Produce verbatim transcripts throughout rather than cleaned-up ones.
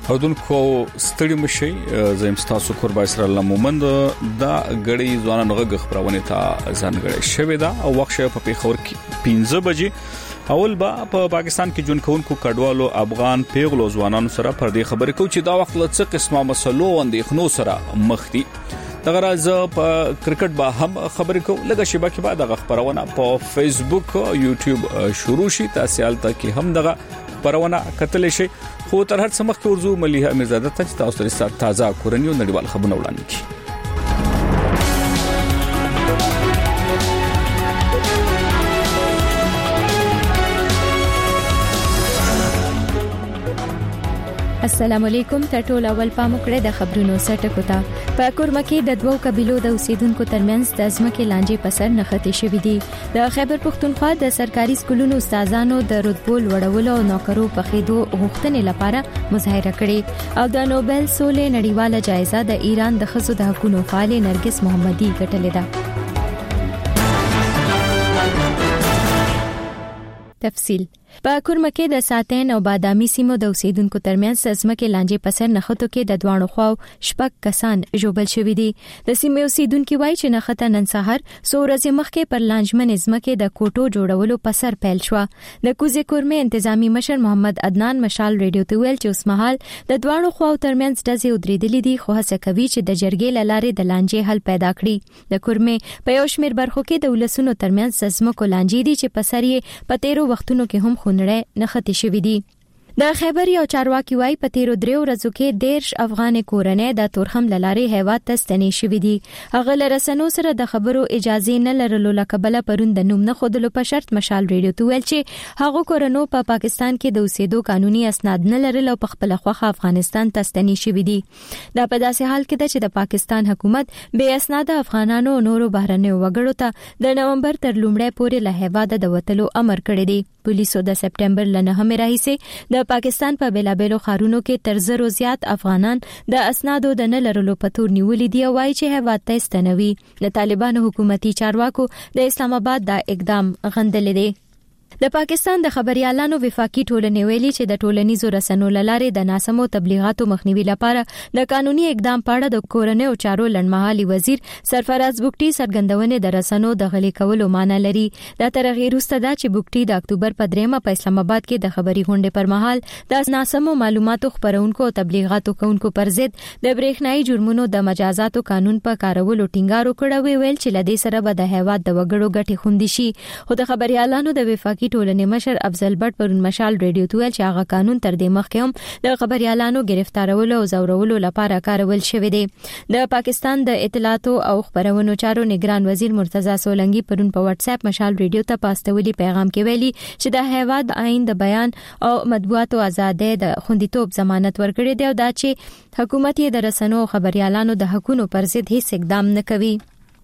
اودونکو ستړي مشي زم تاسو قربا اسر الله مومند دا غړي ځوانانو غږ خبرونه ته ځانګړی شوی دا او وخت په پیښور کې پنځه بجې اول با په پاکستان کې جون کونکو کډوالو افغان پیغلو ځوانانو سره پر دې خبرې کو چې دا وخت لڅ قسمه مسلو اندېخنو سره مخدي دغه راز په کرکټ با هم خبرې کو لږه شیبه کې بعد دغه خبرونه په فیسبوک او یوټیوب شروع شي تاسو حالت کې هم دغه خبرونه کتل شي خو تر هر څه مخکې ورزو مليحه امیرزاده ته تاسو سره تازه کورنۍ او نړیوال خبرونه وړاندې کړي. السلام علیکم ټول اول پام کړه د خبرونو سرټکو ته په کورمه کې د دوو قبيلو د اوسیدونکو ترمنځ د ځمکې لانجې په سر نښتې شوې دي. د خیبر پښتونخوا د سرکاري سکولونو استادانو د رتبو لوړولو او نوکرو په خېدو غوښتنې لپاره مظاهره کړې او د نوبل سولې نړیواله جایزه د ایران د ښځو د حقوقو فعال نرګس محمدي ګټلې ده. تفصیل په کورمه کې د ساتین او بادامي سیمو د اوسیدونکو ترمنځ ځمکې لانجې په سر نښتو کې د دوانو خواو شپږ کسان ژوبل شوي دي. د سیمې اوسیدونکو وایي چې نښته نن سحر څو ورځې مخکې پر لانجمن ځمکې د کوټو جوړولو په سر پیل شو. د کوزې کورمه انتظامی مشر محمد عدنان مشال ریډیو ته ویل چې اوس مهال د دوانو خواو ترمنځ ډزې ودرېدلې دي خو هڅه کوي چې د جرګې لارې د لانجې حل پیدا کړي. د کورمه په یو شمېر برخو کې د ولسونو ترمنځ ځمکو لانجې دي چې په سر یې په تیرو وختونو کې هم خونړې نښتې شوې دي. د خیبر یو چارواکي وایي په تیرو دریو ورځو کې دیرش افغان کورنۍ د تورخم لارې هیواد ته ستنې شوې دي. هغه له رسنیو سره د خبرو اجازه نه لرلو لکبله پرون د نوم نه خودلو په شرط مشال ریډیو ته ویل چې هغه کورنۍ په پا پاکستان کې د اوسېدو قانوني اسناد نه لرل او په خپل خوخه افغانستان ته ستنې شوې دي. دا په داسې حال کې ده چې د پاکستان حکومت بې اسناد افغانانو او نورو بهرنیو وګړو ته د نومبر تر لومړۍ پورې له هیواد د وتلو امر کړی دی. پولیسو د سپټمبر ل نهمې راهیسې د پاکستان په بیلابېلو ښارونو کې تر زرو زیات افغانان د اسنادو د نه لرلو په تور نیولې دي او وایي چې هیواد ته ستنوي. د طالبانو حکومتي چارواکو د اسلام آباد دا اقدام غندلی دی. د پاکستان د خبريالانو وفاقي ټولنې ویلي چې د ټولنیزو رسنیو لارې د ناسمو تبلیغاتو مخنیوي لپاره د قانوني اقدام په اړه د کورنۍ او چارو لړمحالي وزیر سرفراز بوکټي څرګندونه د رسنیو د غلي کولو معنی لري. دا تر غیر وروسته دا چې بوکټي د اکتوبر په دریمه په اسلام آباد کې د خبري غونډې پر مهال د ناسمو معلوماتو خبرونکو او تبلیغاتو کوونکو پر ضد د برېښنايي جرمونو د مجازاتو قانون په کارولو ټینګار وکړ. ویل چې لدې سره به د هیواد د وګړو ګټې خوندي شي. خو د خبريالانو د وفاقي ټولنې مشر افضل بټ پرون مشال ریډیو ته ویل چې هغه قانون تر دې مخکې هم د خبريالانو گرفتارولو او زورولو لپاره کارول شوی دی. د پاکستان د اطلاعاتو او خبرونو چارو نگران وزیر مرتضی سولنګي پرون په واتس اپ مشال ریډیو ته پاستولي پیغام کې ویلي چې د هیواد آئین د بیان او مطبوعاتو ازادۍ د خوندیتوب ضمانت ورکړي دی او دا چې حکومت یې د رسنیو خبريالانو د حقوقو پر ضد هیڅ اقدام نه کوي.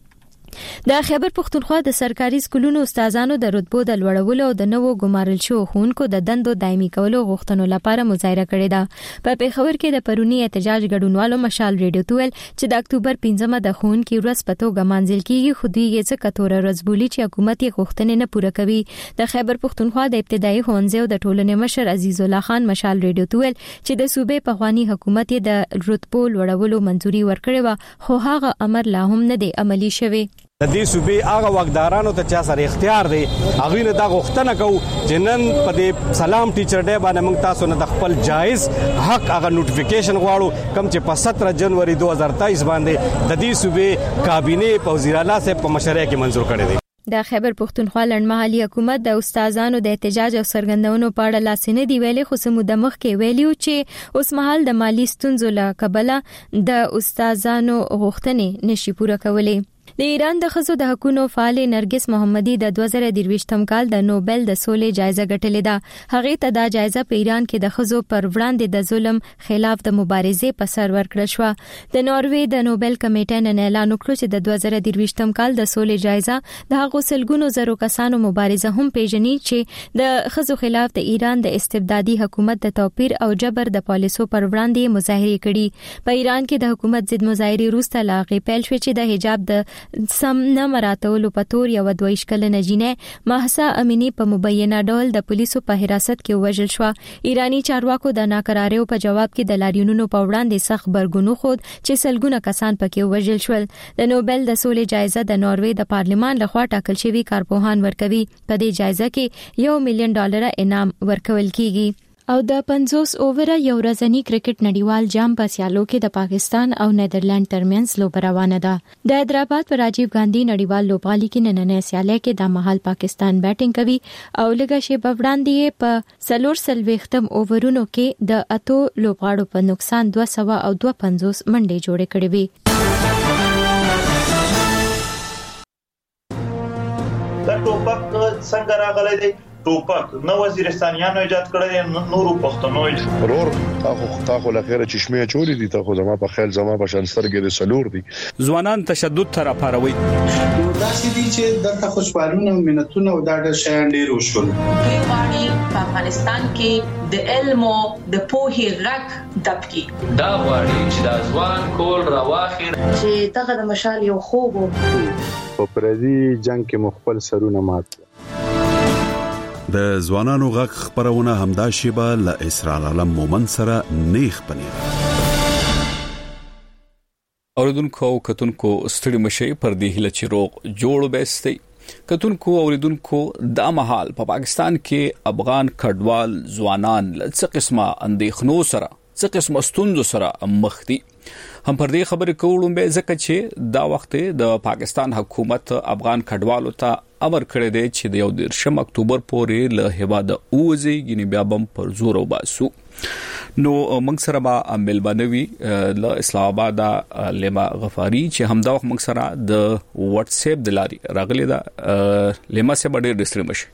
د خیبر پښتونخوا د سرکاري سکولونو استادانو د رتبو د لوړولو او د نوو ګمارل شو ښوونکو د دندو دایمي کولو غوښتنو لپاره مظاهره کړې ده. په پیښور کې د پرونی احتجاج ګډونوالو مشال ریډیو ته ویل چې د اکتوبر پنځمه د ښوونکي ورځ په توګه مانځل کیږي خو دوی یې څه کتوره ورځ بولي چې حکومت یې غوښتنې نه پوره کوي. د خیبر پښتونخوا د ابتدایي ښوونځي او د ټولنې مشر عزیز الله خان مشال ریډیو ته ویل چې د صوبې پخوانی حکومت یې د رتبو لوړولو منځوري ورکړې و خو هغه امر لا هم نه دی عملی شوی. د دې صوبې هغه وګدارانو ته چا سره اختیار دی هغه نه دا غوښتنه کوي چې نن په دې سلام ټیچر ډے باندې موږ تاسو نه د خپل جایز حق هغه نوټیفیکیشن غواړو کوم چې په سترہ جنوري دو هزار تیئیس باندې د دې صوبې کابینه په وزیر اعلی صاحب په مشرۍ کې منزور کړی دی. د خیبر پښتونخوا لړمحلي حکومت د استادانو د احتجاج او سرګندونو په اړه لاسنه دی ویلي خو سموده مخ کې ویلیو چې اوس مهال د مالی ستونزو له کبله د استادانو غوښتنې نشي پوره کولی. د ایران د ښځو د حقوقو فعال نرګس محمدي د دوه زره درویشتم کال د نوبل د سولې جایزه ګټلې ده. هغه ته دا جایزه په ایران کې د ښځو پر وړاندې د ظلم خلاف د مبارزې په سر ورکړل شو. د ناروې د نوبل کمیټې نن اعلان وکړ چې د دوه زره درویشتم کال د سولې جایزه د هغو سلګونو زرو کسانو مبارزه هم پیژني چې د ښځو خلاف د ایران د استبدادي حکومت د توپیر او جبر د پالیسو پر وړاندې مظاهره کړي. په ایران کې د حکومت ضد مظاهره روسته لاغې پیل شو چې د حجاب د سم نه مراتولو په تور یو دویش کلنه جینه مهسا امینی په مبینه ډول د پولیسو په حراست کې وژل شو. ایرانی چارواکو د ناکراریو په جواب کې د لاریونونو په وړاندې سخت برګونو خود چې سلګونه کسان پکې وژل شول. د نوبل د سولې جایزه د ناروې د پارلمان لخوا ټاکل شوی کارپوهان ورکوي. په دې جایزه کې یو میلیون ډالر انعام ورکول کیږي. او د پنځوس اووره یو ورځنی کرکټ نړیوال جام په سیالو کې د پاکستان او نیدرلند ترمنځ لوبه روانه ده. د حیدرآباد پر راجیو ګاندھی نړیوال لوبغالي کې نننې سیالي کې د مهال پاکستان بیټینګ کوي او لږه شی په وړاندې په سلور سلويختم اوورونو کې د اتو لوبغاړو په نقصان دوه سوه او دوه پنځوس منډې جوړې کړې وي. دا ټوپک څنګه راغلی دی؟ ټوپک نو وزیرستانیانو ایجاد کړی، نورو پښتنو ورور تاسو تاسو لخيره چشمه چوری دي، تاسو زما په خیال زما په شان سترګې سلور دي. ځوانان تشدد تر اپاروي داسې دي چې دغه خوشحالونه او مننتونه او دا د شیان ډیر وشول. کې واړي په افغانستان کې د علم او د پوهې غږ دبکي دا واړي چې د ځوان کول راواخیر چې دغه د مشال یو خوب په پردي جنگ کې مخبل سرونه مات. د ځوانانو غږ خبرونه همدا شیبه ل اسرار علم مومن سره نیخ پنیر. اوریدونکو کتونکو ستړي مشي پر دې هله چې روغ جوړ بهستي. کتونکو اوریدونکو د مهال په پاکستان کې افغان کډوال ځوانان څه قسمه اندېښنو سره څه قسمه ستونزو سره مخ دي. هم پر دې خبرې کوم به ځکه چې دا وخت د پاکستان حکومت افغان کډوالو ته امر کړی دی چې د یو دیرشم اکتوبر پورې له هواده اوزي غنی بیا بم پر زور وباسو. نو موږ سره به ملبانوي له اسلام آباد لما غفاری چې همدا وخت موږ سره د واتس اپ د لاري راغلی دا لما سه ډېر ډیسټری مشه.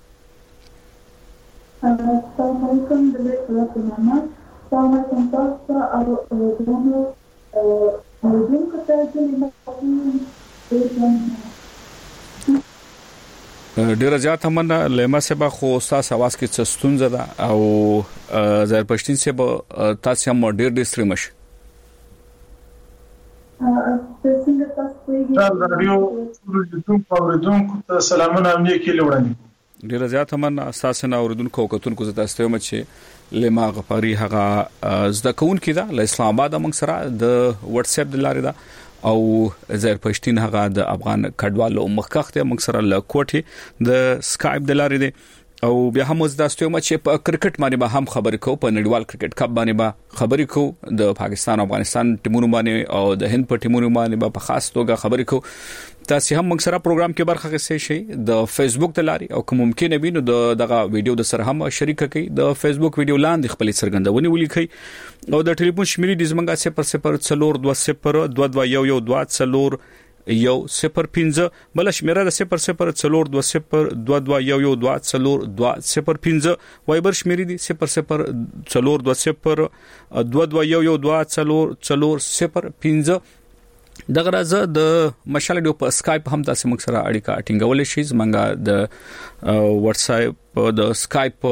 السلام علیکم د دې پروګرام السلام علیکم تاسو او ورونو ورونو ته ډیره زیاته مننه. لما سبا خو تاسو आवाज کې څه ستونزه ده او زهر پښتين سبا تاسو هم ډیر ډیسټری مشه. څنګه تاسو دا رادیو ورته اوریدونکو ته سلامونه امنیه کې لوړاندې. ډیره زیاته مننه اساسا اوریدونکو کتونکو زه تاسو ته چې لما غفاری هغه زده کون کیدا له اسلام آباد موږ سره د واتس اپ د لارې دا او زهر پښتين هغه د افغان کډوالو مخکخته موږ سره له کوټي د سکایپ د لارې دی او بیا هم زه تاسو ته چې په کرکټ باندې به هم خبرې کوو، په نړیوال کرکټ کپ باندې به خبرې کوو، د پاکستان او افغانستان ټیمونو باندې او د هند په ټیمونو باندې به په خاص توګه خبرې کوو. تاسو هم موږ سره پروګرام کې برخه اخیستئ شئ د فیسبوک د لاري او کوم ممکن وي نو دغه ویډیو د سره هم شریک کړئ. د فیسبوک ویډیو لاندې خپل څرګندونې ولیکئ او د ټلیفون شمیرې د زمنګا صفر صفر څلور دوه صفر دوه دوه یو یو دوه څلور یو صفر پنځه بل شمیره د صفر صفر څلور دوه صفر دوه دوه یو یو دوه څلور دوه صفر پنځه وایبر شمیرې دي صفر صفر څلور دوه صفر دوه دوه یو یو دوه څلور څلور صفر پنځه. دغه راځه د مشال ډیو په سکایپ هم تاسو موږ سره اړیکه ټینګولې شي. زمونږه د واتس اپ د سکایپ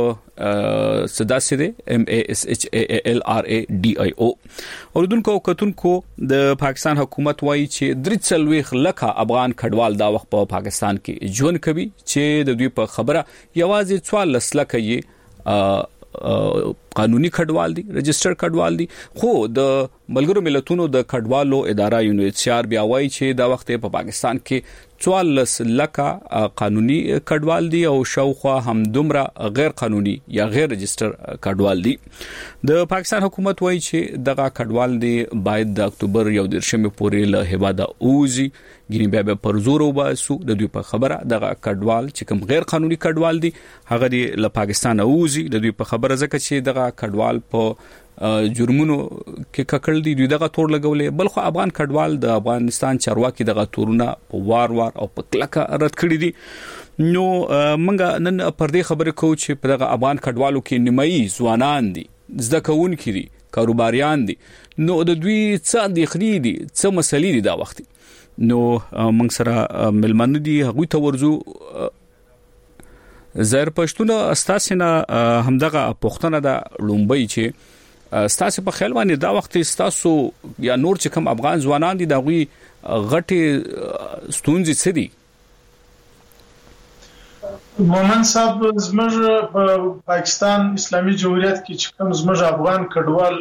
صدا سره ام ا اس اچ ا ال ار ا ډي اي او. اوردونکو کتونکو د پاکستان حکومت وایي چې درې څلويخ لکه افغان کډوال دا وخت په پاکستان کې ژوند کوي چې د دوی په خبره یوازې څوارلس لکه یې قانوني کډوال دي، رجستر کډوال دي. خو د ملګرو ملتونو د کډوالو اداره یو ان ایچ سی آر بیا وایي چې دا وخت په پاکستان کې څوارلس لکه قانوني کډوال دي او شاوخوا هم دومره غیر قانوني یا غیر رجستر کډوال دي. د پاکستان حکومت وایي چې دغه کډوال دي باید د اکتوبر یو دیرشمه پورې له هواده اوزي ګینه بیا به پر زور وباسو. د دوی په خبره دغه کډوال چې کوم غیر قانوني کډوال دي هغه دی له پاکستان اوزي. د دوی په خبره ځکه چې دغه کډوال په جرمونو کې ککړ دي دوی دغه تور لګولې. بل خو افغان کډوال د افغانستان چارواکي دغه تورونه په وار وار او په کلکه رد کړی دي. نو منګه نن پر دې خبره کوو چې په دغه افغان کډوالو کې نیمایي ځوانان دي، زده کوونکي دي، کاروباریان دي. نو د دوی څه اندېښنې دي، څه مسلې دي دا وخت. نو موږ سره ملمن دي هغه ته ورزو زهر پښتون استاسنه همدغه پښتنه د لومبي چې ستاسو په خیال باندې دا وخت ستاسو یا نور چې کوم افغان ځوانان دي دا غوي غټي ستونزې څه دي؟ مومن صاحب زموږ په پاکستان اسلامي جمهوریت کې چې کوم زموږ افغان کډوال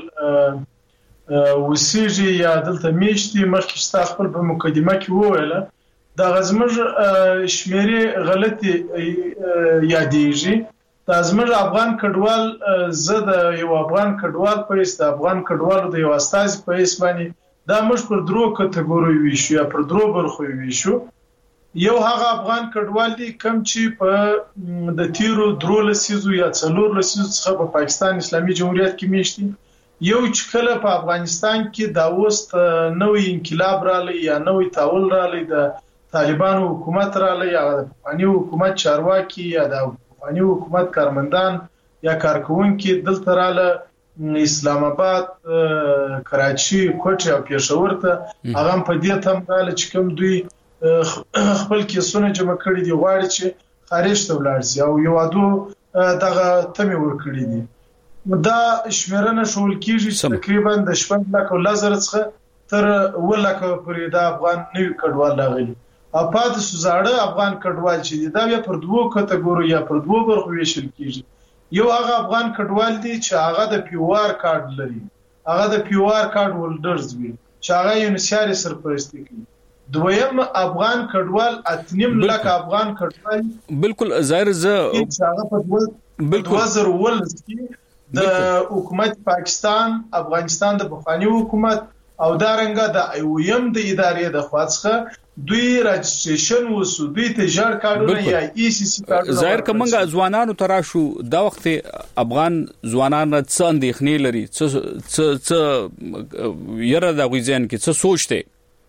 وسیږي یا دلته میشتي مخکې ستا خپل په مقدمه کې وویله دا زموږ شمیرې غلطي یادېږي. دا زموږ افغان کډوال زه د یو افغان کډوال په حیث د افغان کډوالو د یو استازي په حیث باندې دا موږ پر درو کټګوري ویشو یا پر درو برخو ویشو. یو هغه افغان کډوال دي کوم چې په د تیرو درو لسیزو یا څلور لسیزو څخه په پاکستان اسلامي جمهوریت کې میشتي. یو چې کله په افغانستان کې دا وست نوې انقلاب رالی یا نوې تحول رالی د طالبانو حکومت رالی یا د افغاني حکومت چارواکي یا د افغاني حکومت کارمندان یا کارکونکي دلته رااله اسلام آباد کراچي کوټه او پېښور ته هغه په دې تم رااله چې کوم دوی خپل کیسونه جمع کړي دي غواړي چې خارج ته ولاړ شي او یو اډو دغه تمه ور کړی دي. دا شمیرنه شول کیږي تقریبا د شپږ لک لزر څخه تر ولک پرې د افغان نوی کډوال راغلي او پاتې سوزاړه افغان کډوال چې دا بیا پر دوه کټګوري یا پر دوه برخو ویشل کیږي. یو هغه افغان کډوال دي چې هغه د پیوار کارت لري هغه د پیوار کارت هولډرز وي چې هغه یو نشاري سرپرستی کوي. دویم افغان کډوال اتنیم لک افغان کډوال بالکل ظاهر ز هغه په دوه زره ولس کې د حکومت پاکستان افغانستان د بخوانی حکومت او دارنګه د ایویم د ادارې د خواڅخه دوی رجستریشن وسو دوی تجار کارونه یا ای سی سی کارونه ظاهر کومه ځوانانو تراشو دا وخت افغان ځوانان څه اندېښنې لري څه څه یره د غوښین کې څه سوچته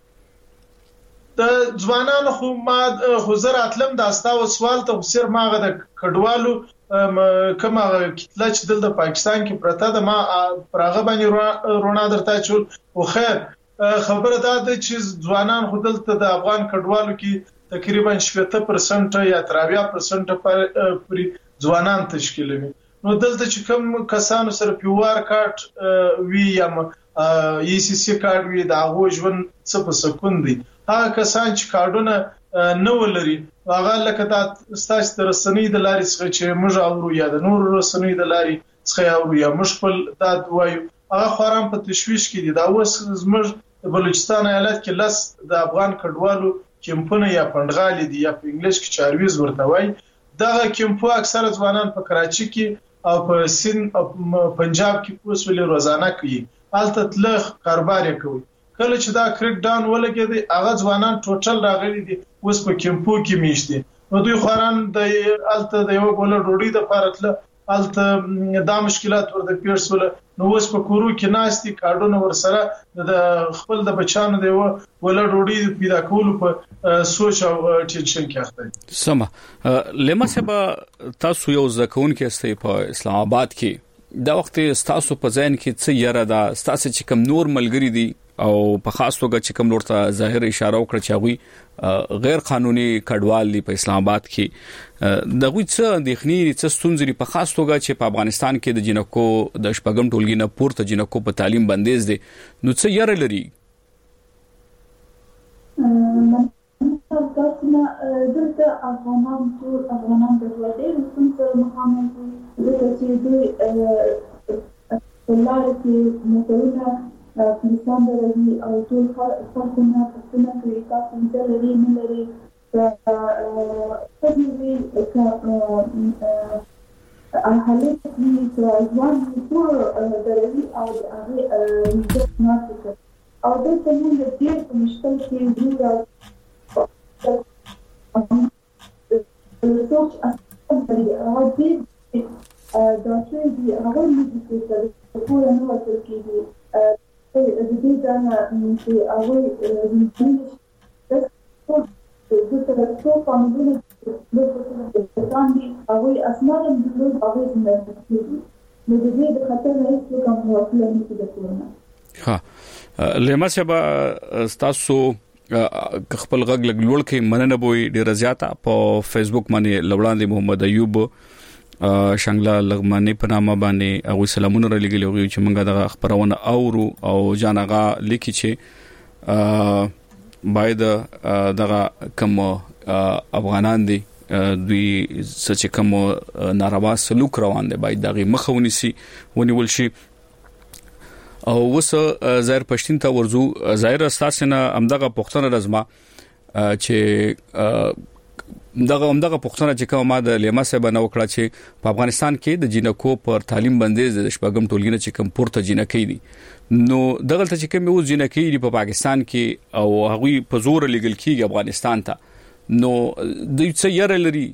د ځوانانو خو ما خو زر اتلم د استاو سوال ته سر ماغه د کډوالو کما کتله چې دلته پاکستان کې پرته د ما پرغه باندې رونا درته چول او خیر خبره ده چې ځوانان خو دلته د افغان کډوالو کې تقریبا شپږ پرسنټ یا تراویا پرسنټ پر ځوانان تشکیلوي. نو دلته چې کوم کسانو سره پیوار کارت وی یا ای سی سی کارت وی دا غو ژوند څه په سکون دي هغه کسان چې کارډونه نو ولري هغه لکه د ستاسو تر رسنۍ د لارې څخه چې موږ اورو یا د نور رسنۍ د لارې څخه اورو یا مشکل دا وایو هغه خورم په تشويش کې دي. دا اوس زموږ د بلوچستان ایالت کې لاس د افغان کډوالو کمپونه یا پندغالي دي یا په انګلیش کې چارویز ورته وایي. دا کمپو اکثره ځوانان په کراچي کې او په سند او پنجاب کې پوسولې روزانه کوي الته تلخ کاروبار کوي. کله چې دا کریک ډاون ولګیدي هغه ځوانان ټوټل راغلي دي اوس په کمپو کې میشتي. نو دوی خوران د الته د یو ګول ډوډۍ د پارتله الته دا مشکلات ورته پیښ سول. نو اوس په کورو کې ناشتي کارډونه ور سره د خپل د بچانو دی ول ډوډۍ پیدا کول په سوچ او ټینشن کې اخته. سم لمه سبا تاسو یو ځکون کې استي په اسلام آباد کې دا وخت تاسو په ځین کې څه یره دا تاسو چې کوم نور ملګری دي او په خاص توګه چې کوم لورته ظاهر اشاره وکړه چې هغه غیر قانوني کډوال دي په اسلام آباد کې دغه څه د خني څه ستونزې په خاص توګه چې په افغانستان کې د جنکو د شپږم ټولګي نه پورته جنکو په تعلیم بندیز دي نو څه یاره لري؟ دلته افغانان ټول افغانان د ژوندۍ رسوم سره مخامخ دي چې دوی ولاره کې موټرونه پاکستان درې او ټول خلکونه پښتنه کوي تاسو دې لري نه لري په دې کې حالت کې ځوان ټول درې او هغه د مارکیټ او د څنګه د دې په مشکل کې جوړه سوچ اصلي او دې دا چې دی هغه موږ چې ټول نو وصل کیږي د دې ځای چې هغه د د ترڅو قانوني د څنګه هغه اسناد د هغه څنګه نو د دې د خطر نه هیڅ کوم وسیله نشي درکولای. ها لمه سبا تاسو خپل غږ لګ لوړ کې مننه بوي ډیر زیاته په فیسبوک باندې لوړاندې محمد ایوب شنګلا لغمانی په نامه باندې او سلامونه را لګیلو چې موږ دغه خبرونه اورو او جانغه لیکي چې باید دغه کوم افغانان دي دوی چې کوم ناروا سلوک روان دي باید دغه مخاوني سي ونیول شي. او وسه ظاهر پښتون ته ورزو ظاهر اساسنه امدغه پښتون رزما چې دغه همدغه پښتنه چې کومه د لیما صاحب نو کړه چې په افغانستان کې د جنکو پر تعلیم بندیز د شپږم ټولګي چې کوم پورته جنکې دي نو دغه ته چې کوم یو جنکې دي په پاکستان کې او هغه په زور لګل کېږي افغانستان ته نو د څه یاره لري.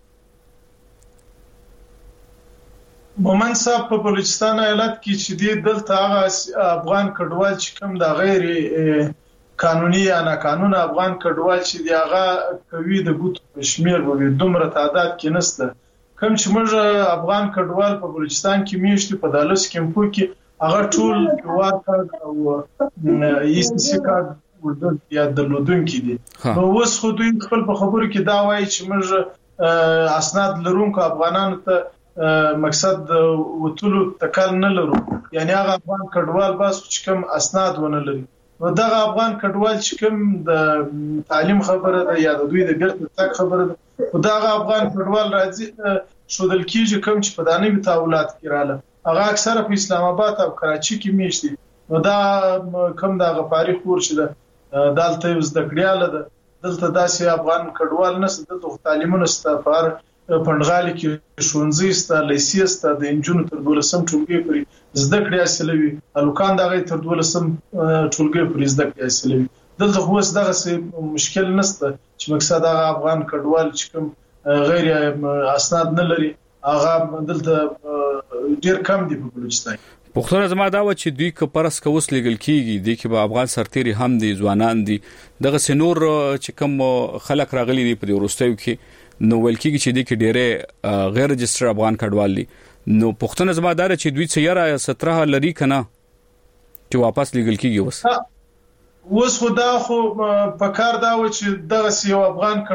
مومن صاحب په بلوچستان ایالت کې چې دی دلته هغه افغان کډوال چې کوم د غیر قانوني یا ناقانونه افغان کډوال چې دی هغه کوي د ګوت په شمیر وي دومره تعداد کې نشته. کوم چې موږ افغان کډوال په بلوچستان کې میشتي په دالس کمپو کې هغه ټول کار کار او ایسي کار ورته یا د لودونکو دي. نو اوس خو دوی خپل په خبرو کې دا وایي چې موږ اسناد لرونکو افغانانو ته مقصد وټولو تکل نه لرو یعنی هغه افغان کډوال بس چې کوم اسناد ونه لري. نو دغه افغان کډوال چې کوم د تعلیم خبره ده یا د دوی د ګرځ تک خبره ده او دغه افغان کډوال راځي شودل کیږي کوم چې په دانوي تاولات کې رااله هغه اکثره په اسلام آباد او کراچي کې میشتي. نو دا کوم دغه فارغ کور چې ده دالته زده کړیاله ده دلته داسې افغان کډوال نشته دلته تعلیمونه ستفار پندغالي کې شونځي ست لیسي ست د انجونو تر دولسم ټولګي پورې زده کړې حاصلوي الوکان دغه تر دولسم ټولګي پورې زده کړې حاصلوي. دلته خو دغه مشکل نشته چې مقصد هغه افغان کډوال چې کوم غیر اسناد نه لري هغه دلته ډیر کم دي په بلوچستان. پښتون زما دا و چې دوی که پرس کوس لګل کیږي د کې به افغان سرتيري هم دي ځوانان دي دغه سنور چې کوم خلک راغلي دي په ورستیو کې نو ولکې چې د کې ډېره غیر رجستر افغان کډوال دي نو پښتون زما دار چې دوی څیاره ستره لري کنه چې واپس لګل کیږي وس وس خدا خو په کار دا و چې دغه یو افغان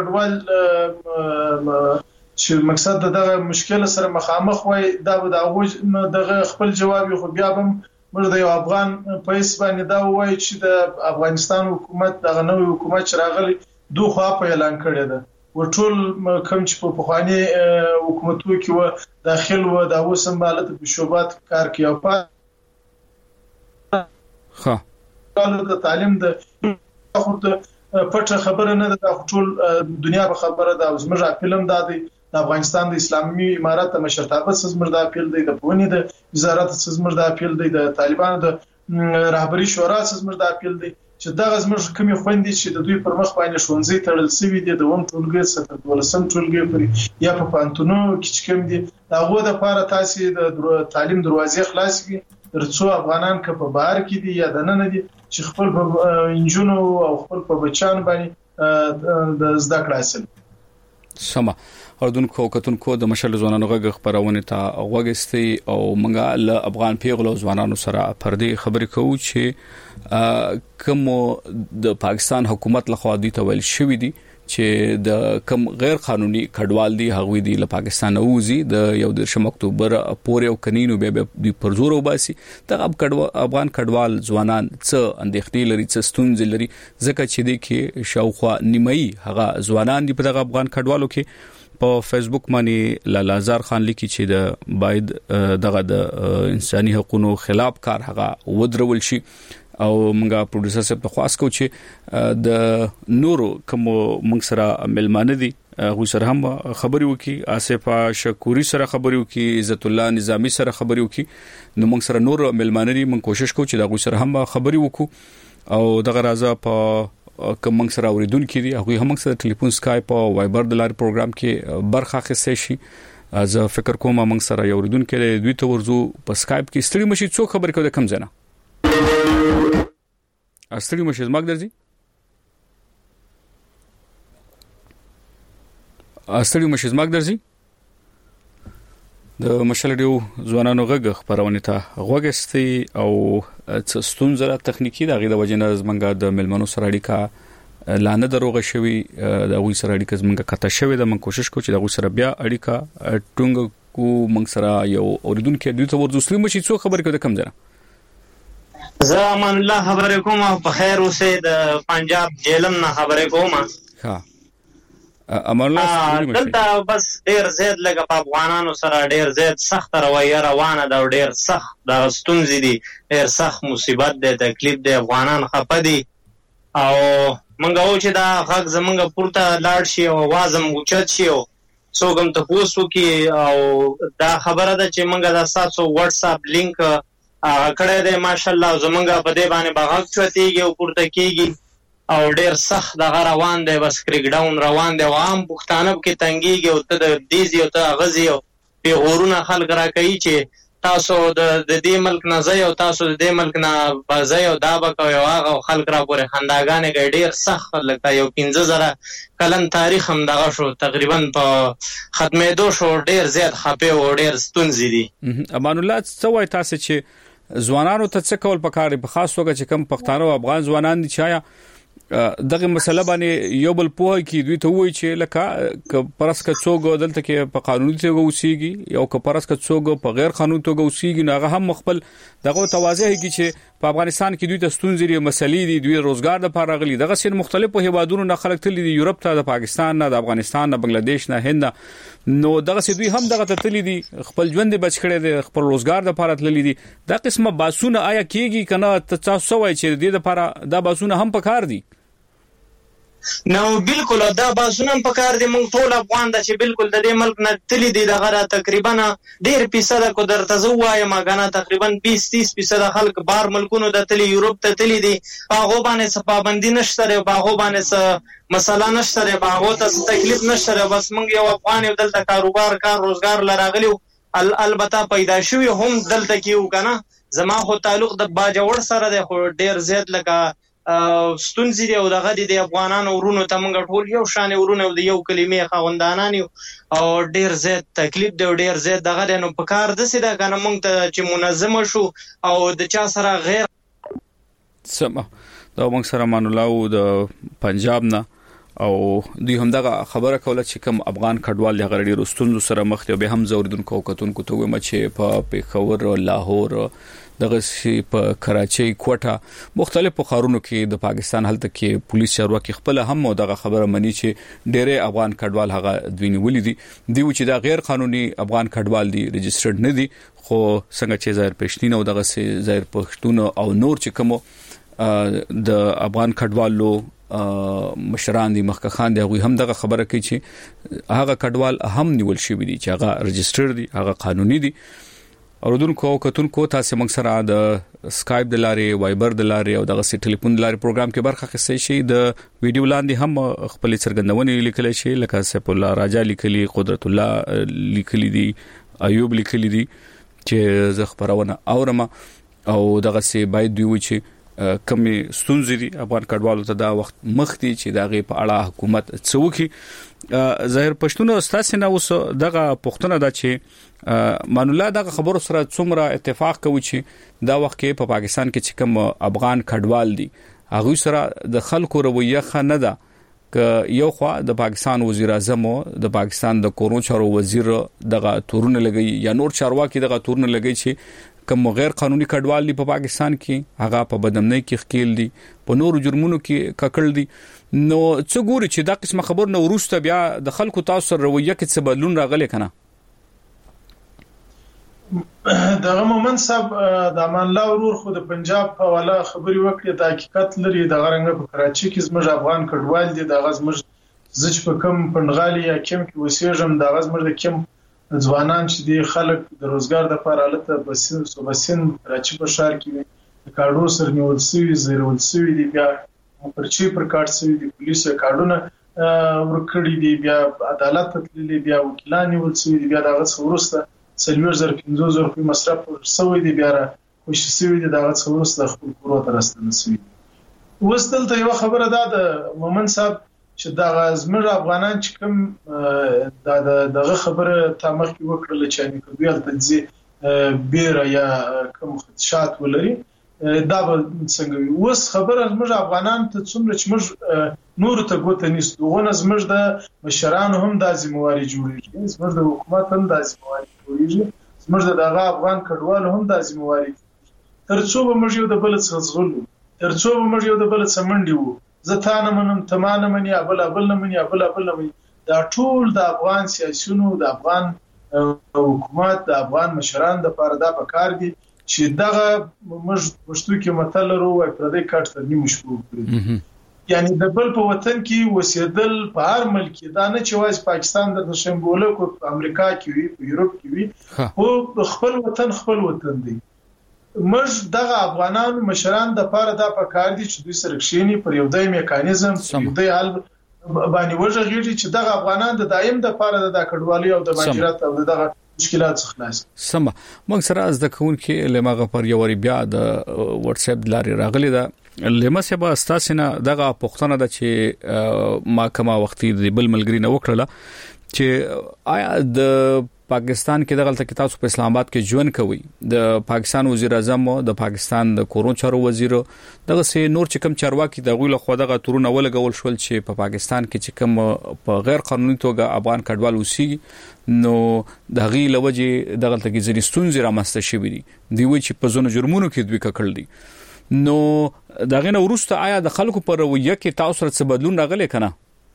کډوال چې مقصد دغه مشکل سره مخامخ وای دا د دغه خپل جواب خو بیا هم موږ د یو افغان په اسبانیا دا وای چې د افغانستان حکومت دغه نوې حکومت چې راغلی دوه خوا په اعلان کړی ده وټول کوم چې په پخوانی حکومتو کې و داخل و دا وسم بالت په شوبات کار کوي او په ها د تعلیم د پټه خبره نه ده ټول دنیا په خبره ده زموږ فلم دا دی د افغانستان د اسلامي امارات مشرتابه سزمر د اپیل دی د پونی د وزارت سزمر د اپیل دی د طالبانو د رهبری شورا سزمر د اپیل دی چې دا زموږ کومي خويندې چې د دوی پر مخ باندې شونځي تړل سوي دي د ون ټولګي ستر دولسم ټولګي پر یا په پانتونو کې چې کوم دي هغه د لپاره تاسو د تعلیم دروازې خلاص کړي ترڅو افغانان که په بهر کې دي یا د نن دي چې خپل په انجونو او خپل په بچان باندې د زده کړې حاصل سما اردوونکو کتونکو د مشل ځوانانو غږ خبرونه ته وګستي او منګه له افغان پیغلو ځوانانو سره پردي خبرې کوو چې کوم د پاکستان حکومت لخوا دي تویل شوې دي چې د کوم غیر قانوني کډوال دي هغوی دي له پاکستان اوزي د یو درشم اکتوبر پورې او کنينو به د پرزور وباسي د افغان کډوال ځوانان څه اندېښنې لري څه ستونزې لري ځکه چې د کې شاوخوا نیمایي هغه ځوانان دي په دغه افغان کډوالو کې په فیسبوک باندې لالازار خان لیکي چې د باید دغه د انساني حقوقو خلاف کار هغه ودرول شي او موږ پروډوسر صاحب ته خواست کوو چې د نورو کوم موږ سره ملمانه دي غو سره هم خبري وکي آصفه شکوري سره خبري وکي عزت الله نظامی سره خبري وکي نو موږ سره نور ملمانه دي موږ کوشش کوو چې دا غو سره هم خبري وکړو او دغه راځه په کوم موږ سره اوریدونکو دي هغه هم سره ټلیفون سکایپ او وایبر د لار پروګرام کې برخه اخیستې شي از فکر کوم موږ سره یو اوریدونکو د دوی ته ورزو په سکایپ کې ستړي مشي څو خبر کوي کم زنه استړي مشي زماګ درځي استړي مشي زماګ درځي د مشل ډیو ځوانانو غږ خبرونه ته غوګستي او ستونزره تخنیکی دغه د وجنه زمنګ د ملمنو سره اړیکه لانه دروغه شوی د غوي سره اړیکه زمنګ کته شوی د من کوشش کو چې د غوي سره بیا اړیکه ټونګ کو من سره یو اوریدونکو دوی ته ورزوسلی مشي څو خبر کړه کم ځنه زه امان الله خبرې کوم او په خیر اوسې د پنجاب جیلم نه خبرې کوم. ها امان الله دلته بس ډیر زیات لګه په افغانانو سره ډیر زیات سخت رویه روانه ده او ډیر سخت د ستونزې دي، ډیر سخت مصیبت دی، تکلیف دی، افغانان خپه دي او منګه و چې دا غږ زمونږ پورته لاړ شي او आवाज هم اوچت شي او څوک هم تپوس وکړي. او دا خبره ده چې منګه دا ستاسو واتس اپ لینک کړی دی ماشاءالله زمونږ په دې باندې به غږ چوتېږي او پورته کېږي او ډیر سخت دغه روان دی، بس کریک ډاون روان دی او عام پښتانه کې تنګېږي او ته د دیزي او ته غزي او پیغورونه خلک راکوي چې تاسو د دې ملک نه ځئ او تاسو د دې ملک نه به ځئ او دا به کوئ او هغه خلک را پورې خنداګانې کوي. ډېر سخت لکه یو پنځه زره کلن تاریخ هم دغه شو تقریبا په ختمېدو شو، ډېر زیات خپې او ډېر ستونزې دي. امان الله څه وایي تاسو چې ځوانانو ته څه کول پکار دي، په خاص توګه چې کم پښتانه او افغان ځوانان دي چې آیا دغه مسله باندې یو بل پوهه کې دوی ته وایي چې لکه پرس که څوک دلته کې په قانوني توګه اوسېږي او که پرس که څوک په غیر قانوني توګه اوسېږي نو هغه هم خپل دغه توازی کوي چې په افغانستان کې دوی ته ستونزې لري، مسلې دي، دوی روزګار لپاره غلي دغه سین مختلفو هیوادونو نه خلک تللي دي، یورپ ته، د پاکستان نه، د افغانستان نه، بنگلاديش نه، هند نو دغه سي دوی هم دغه ته تللي دي، خپل ژوند بچ کړي دي، خپل روزګار لپاره تللي دي. دا قسمه باسونه آیا کېږي کنه تاسو وایي چې د دې لپاره دا باسونه هم پکار دي؟ نو بالکل دا باسونه هم پکار دي. موږ ټول افغان ده چې بالکل د دې ملک نه تللي دي دغه را تقریبا ډېر فیصده کو درته زه ووایم کنه تقریبا بیس تیس فیصده خلک بهر ملکونو ته تللي، یورپ ته تللي دي، په هغو باندې څه پابندي نشته دی، په هغو باندې څه مسله نشته دی، په هغو ته څه تکلیف نشته دی. بس موږ یو افغان یو دلته کاروبار کار روزګار لراغلی البته پیدا شوي هم دلته کې و کنه. زما خو تعلق د باجوړ سره دی خو ډېر زیات لکه ستونزې دی او دغه د افغانانو ورونو ته موږ ټول یو شان ورونه او د یو کلمې خاوندانان یو او ډېر زیات تکلیف دی او ډېر زیات دغه دی. نو په کار داسې ده کنه موږ ته چې منظمه شو او د چا سره غیر سم دا موږ سره امان الله او د پنجاب نه او دوی هم دغه خبره کوله چې کوم افغان کډوال د غړي رستونو سره مخ ته به هم زوردونکو کتونکو ته ومه چې په پیښور او لاهور دغه سی په کراچۍ کوټه مختلفو ښارونو کې د پاکستان هلته کې پولیس چارواکي خپل هم دغه خبره مني چې ډېر افغان کډوال هغه دوی نیولې دي دی چې دا غیر قانوني افغان کډوال دي، ريجسترډ نه دي. خو څنګه چې ظاهر پښتون او دغه سي ظاهر پښتون او نور چې کوم د افغان کډوالو مشران دي مخکخ خان دي هغه هم دغه خبره کوي چې هغه کډوال هم نیول شوی دي چې هغه ريجسترډ دي، هغه قانوني دي. اوردونکو کتونکو تاسو موږ سره د سکایپ د لارې، وایبر د لارې او دغه سي ټلیفون د لارې پروګرام کې برخه اخیستئ شئ. د ویډیو لاندې هم خپل څرګندونې لیکل شي لکه سیف الله راجا لیکلي، قدرت الله لیکلي دي، ایوب لیکلي دي چې زه خبرونه اورم او دغه سي باید دوی و چې کمی ستونزې دي افغان کډوالو ته دا وخت مخ دي چې دغه په اړه حکومت څوکي. ظاهر پښتون استاد نه اوس دغه پښتون دا چې مان الله دغه خبرو سره څومره اتفاق کوي چې دا وخت کې په پاکستان کې چې کوم افغان کډوال دي هغه سره د خلکو رویه خنه ده ک یو خوا د پاکستان وزیر اعظم او د پاکستان د کورونو چارو وزیر دغه تورونه لګي یا نور چارواکي دغه تورونه لګي چې کوم غیر قانوني کډوال دي په پاکستان کې هغه په بدمنۍ کې خکېل دي، په نورو جرمونو کې ککړ دي. نو څه ګوري چې دا قسمه خبر نه ورسته بیا د خلکو تاسو رویه کې څه بدلون راغلی کنه؟ دغه مومن صاحب د امان الله ورور خو د پنجاب په والا خبري وکړي د حقیقت لري. د غرنګ په کراچي کې زموږ افغان کډوال دي، د غزمج زج په کم پنغالي یا کم کې وسیږم د غزمج د کم ځوانان چې دي خلک د روزګار د لپاره الته بسین صوبسین کراچي په شهر کې د کارډو سر نیول سوي زیرول سوي دي، بیا پرچی پر کارت سوي دي، پولیس کارډونه ورکړي دي، بیا عدالت تللي، بیا وکیلان نیول سوي دي، بیا دغه څورسته سلویر زر پنځه زر په مصرف سوي دي، بیا خوش سوي دي دغه څورسته خپل کورو ته راستنه سوي. وستل ته یو خبره ده د مومن صاحب چې دا زموږ افغانان چې کوم دا دغه خبره تامخ وکړل چې ان کوي الته بیره یا کوم خدشات ولري دا به څنګه وي. اوس خبره زموږ افغانان ته څومره چې موږ نور ته ګوته نیست غونه زموږ د مشرانو هم د ذمہواری جوړیږي، زموږ د حکومت هم د ذمہواری جوړیږي، زموږ دغه افغان کډوالو هم د ذمہواری ترڅو به موږ یو د بل څخه زغلو، ترڅو به موږ یو د بل څخه منډي وو، زه تا نه منم ته ما نه منې، بل بل نه منې بل بل نه منې. دا ټول د افغان سیاسيونو، د افغان حکومت، د افغان مشران د لپاره دا پکار دي چې دغه موږ پښتو کې متل لرو وای پردی کټ تر نیمه شپو کړی. یعنی د بل په وطن کې وسیدل په هر ملک دا نه چې وایي پاکستان د شمبوله کو په امریکا کې وي، په یورپ کې وي، او خپل وطن خپل وطن دی. موږ دغه افغانان مشران د لپاره دا پکار دي چې دوی سره کښینی پر یو ځای میکانیزم یو ځای حل باندې وژغېږي چې دغه افغانان د دایم د لپاره د کډوالۍ او د مهاجرت او دغه مشکلات څخه خلاص. سم موږ سره از د کون کې لمغه پر یو ری بیا د واتس اپ لاري راغلي دا لمسه به استاسنه دغه پښتنه د چې ما کما وختي د بل ملګری نه وکړه چې آیا د پاکستان کې دغه تاسو په اسلام آباد کې ژوند کوي، د پاکستان وزیر اعظم او د پاکستان د کورون چارو وزیر دغه سه نور چې کم چارواکي دغه له خو دغه تورونه ولګول شول چې په پاکستان کې چې کم په غیر قانوني توګه افغان کډوال اوسېږي نو دغه لوجه دغه تګ زریستون زیرا مسته شي دي دی وی چې په زونه جرمونو کې دوی کړل دي. نو دغه نو ورسته آیا د خلکو پر رویه کې تاسو سره څه بدلون راغلی کنه؟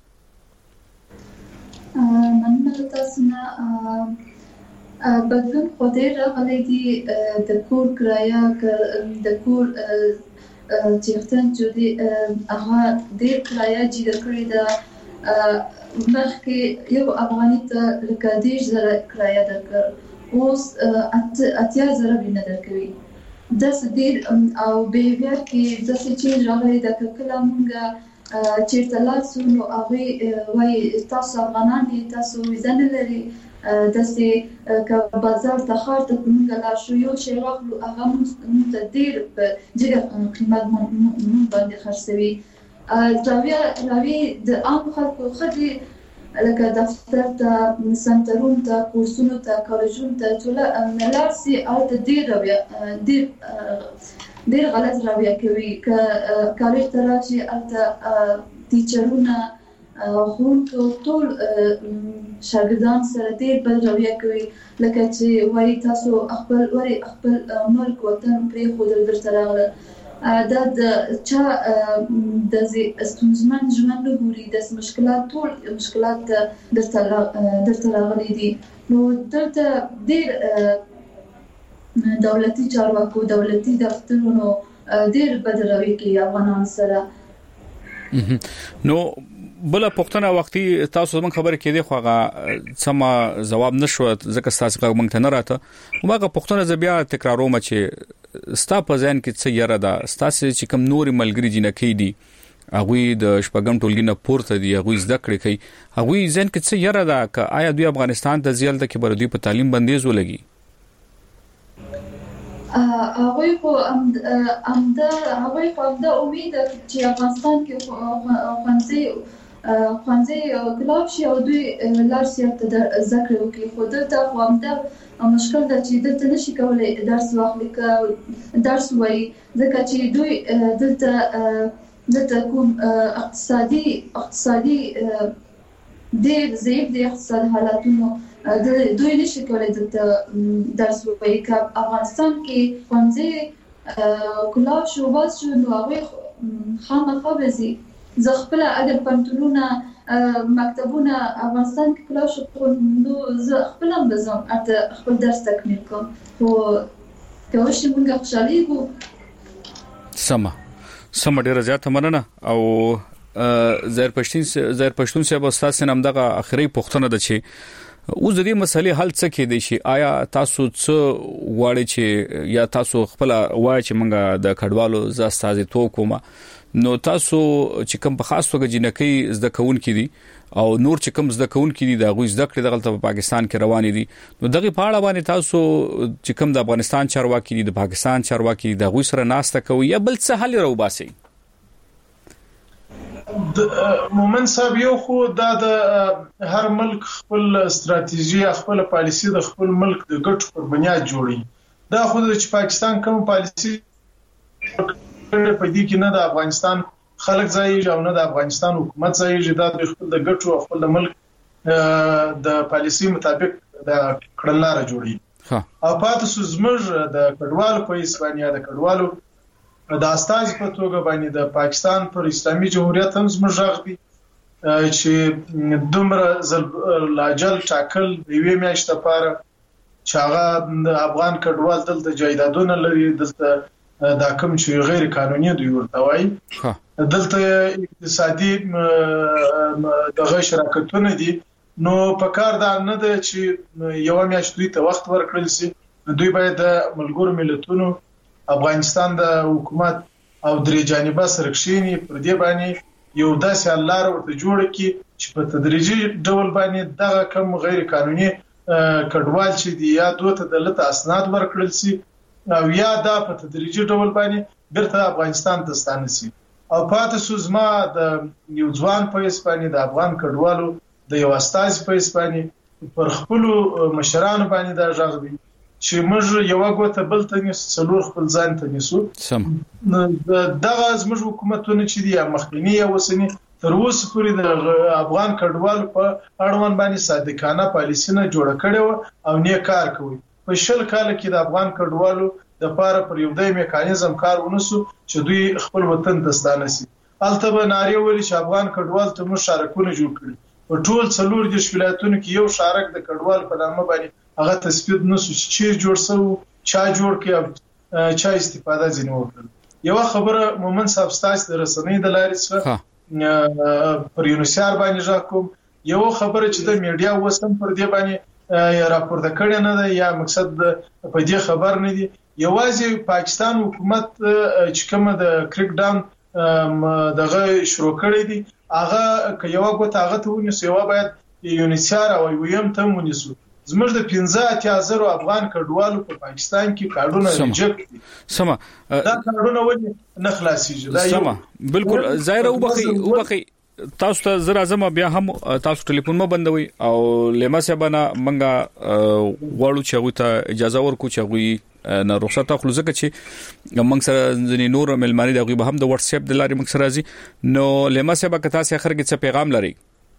مننه تاسو نه بدلون خو ډېر راغلی دي. د کور کرایه د کور چیرته چې هغه ډېر کرایه جوړ کړی ده. مخکې یو افغاني ته لکه دېرش زره کرایه درکړ، اوس اتیا زره نه درکوي. داسې ډېر او بیهیویر کې داسې چینج راغلی ده که کله مونږ چیرته لاړ سو نو هغوی وایي تاسو افغانان یې، تاسو ویزه نه لري. داسې که بازار ته ښار ته مونږ لاړ شو یو شی واخلو هغه مونږ ته ډېر په جګه قیمت مونږ باندې خرڅوي. راویه راویې د عام خلکو ښه لکه دفتر ته، سنټرونو ته، کورسونو ته، کالجونو ته چې لاړ سي هلته ډېر راویه ډېر ډېر غلط راویه کوي. که کالج ته راشي هلته ټیچرونه ښوونکو ټول شاګردان سره ډېر بد رویه کوي، لکه چې وایي تاسو خپل ولې خپل ملک وطن پرېښودل درته راغله. دا د چا د ستونزمن ژوند نه ګوري، داسې مشکلات ټول مشکلات درته راغلي دي. نو دلته ډېر دولتي چارواکو، دولتي دفترونو ډېر بد رویه کوي افغانان سره. نو بل پښتنه وختي تاسو زمون خبره کې دی خو هغه سم جواب نشو ځکه تاسو هغه مونږ ته نه راته. هغه پښتنه ز بیا تکراروم چې ستا په ځین کې څه یره ده، تاسو چې کوم نور ملګری جنکی دي هغه د شپږم ټولګي نه پورته دي، هغه زده کړې کوي، هغه ځین کې څه یره ده ک آیا دوی افغانستان ته ځل د کې بر دوی په تعلیم بندیز ولګي؟ هغوی خو همدا هغوی خو همدا امید چې افغانستان کې ښوونځي ښوونځي کلاب شي او دوی لاړ شي هلته زده کړې وکړي. خو دلته خو همدا مشکل ده چې دلته نشي کولی درس واخلي که درس ووایي، ځکه چې دوی دلته دلته کوم اقتصادي اقتصادي ډېر ضعیف دی اقتصاد حالتونو، دوی نشي کولی دلته درس ووایي. که افغانستان کې ښوونځي کلاب شو باز شو نو هغوی خامخا به ځي. زه خپل اگر پنټونونه مکتبونه افغانستان کې کلا شو نو زه خپل هم بزم اته خپل درس تکمیل کوم. خو که وشي مونږ خوشاليږو. سم سم ډیره زیاته مننه. او زهر پښتون زهر پښتون صاحب تاسو نن دغه اخري پښتنه ده چې اوس د دې مسلې حل څه کې دي شي؟ آیا تاسو څه واړی چې یا تاسو خپل وای چې مونږ د کډوالو ز استاد تو کومه نو تاسو چې کوم په خاص توګه جنکی زده کون کې دي او نور چې کوم زده کون کې دي دا غوښ زده کړې دغه په پاکستان کې روان دي نو دغه په اړه باندې تاسو چې کوم د افغانستان چارواکي دي د پاکستان چارواکي دي دا غوښ سره ناسته کوي یا بل څه حل راو باسي؟ مومن صاحب یو خو دا د هر ملک خپل استراتیژي خپل پالیسی د خپل ملک د ګټو پر بنیاد جوړي. دا خو د پاکستان کوم پالیسی په دې کې نه د افغانستان خلک ځایږي او نه د افغانستان حکومت ځایږي. دا د خپل د ګټو خپل د ملک د پالیسی مطابق د کړنلاره جوړي. او پاتې سو زموږ د کډوالو په اسپانیا د کډوالو د استاذ په توګه باندې د پاکستان پر اسلامي جمهوریت هم زموږ غږ دی چې دومره زل لاجل ټاکل د یوې میاشتې لپاره چې هغه د افغان کډوال دلته جایدادونه لري، دلته دا کوم چې غیر قانوني دوی ورته وایي، دلته اقتصادي دغه شراکتونه دي، نو په کار دا نه ده چې یو میاشت دوی ته وخت ورکړل شي. دوی باید د ملګرو ملتونو افغانستان د حکومت او درې جانبه سره کښیني، پر دې باندې یو داسې حل لاره ورته جوړه کړي چې په تدریجي ډول باندې دغه کم غیر قانوني کډوال چې دی یا دوی ته دلته اسناد ورکړل شي او یا دا په تدریجي ډول باندې بیرته افغانستان ته ستانه شي. او پاتې سو زما د یو ځوان په اسپانیا د افغان کډوالو د یو استاذ په اسپانیا پر خپل مشرانو باندې دا ژغ دی چې موږ یو غوته بل ته نس څلور خپل ځان ته نسو. دغه زموږ حکومتونه چې دی مخکنی یا وسنی تر اوسه پورې د افغان کډوالو په اړوند باندې صادقانه پالیسی نه جوړه کړې و او نه کار کوي. په شل کال کې د افغان کډوالو د پاره پر یو ځای میکانیزم کار ونسو چې دوی خپل وطن ته ستانه شي. البته ناری ویل چې افغان کډوال ته مو شارکونه جوړ کړي، په ټول څلور د ولایتونو کې یو شارک د کډوال په نامه باندې هغه تثبیت نسو چې جوړ سو چا جوړ کې چا استفاده ځنی وکړ. یو خبره مومن صاحب ستاسو د رسنۍ د لارې څخه پر یونیسار باندې ژکوم، یو خبره چې د میډیا وسم پر دې باندې راپورته کړي نه ده یا مقصد په دې خبر نه دي. یوازې پاکستان حکومت چې کومه د کریک ډاون دغه شروع کړی دي هغه که یو غوته هغه ته ونیسو، یو باید یونیسار او ویم ته ونیسو. زموږ د پنځه اتیا زره افغان کډوالو په پاکستان کې کارونه ریجکټ دي. سمه دا کارونه ولې نه خلاصيږي؟ دا سمه بالکل ظاهر او بخي او بخي تاسو ته زرا زما بیا هم تاسو ټلیفون مو بندوي او لمسه بنا منګه غواړو چې غوته اجازه ورکو چې غوي نه رخصت اخلو ځکه چې موږ سره ځنی نور ملمانی د غوي به هم د واتس اپ د لارې موږ سره راځي. نو لمسه به کتا سي اخر کې څه پیغام لري؟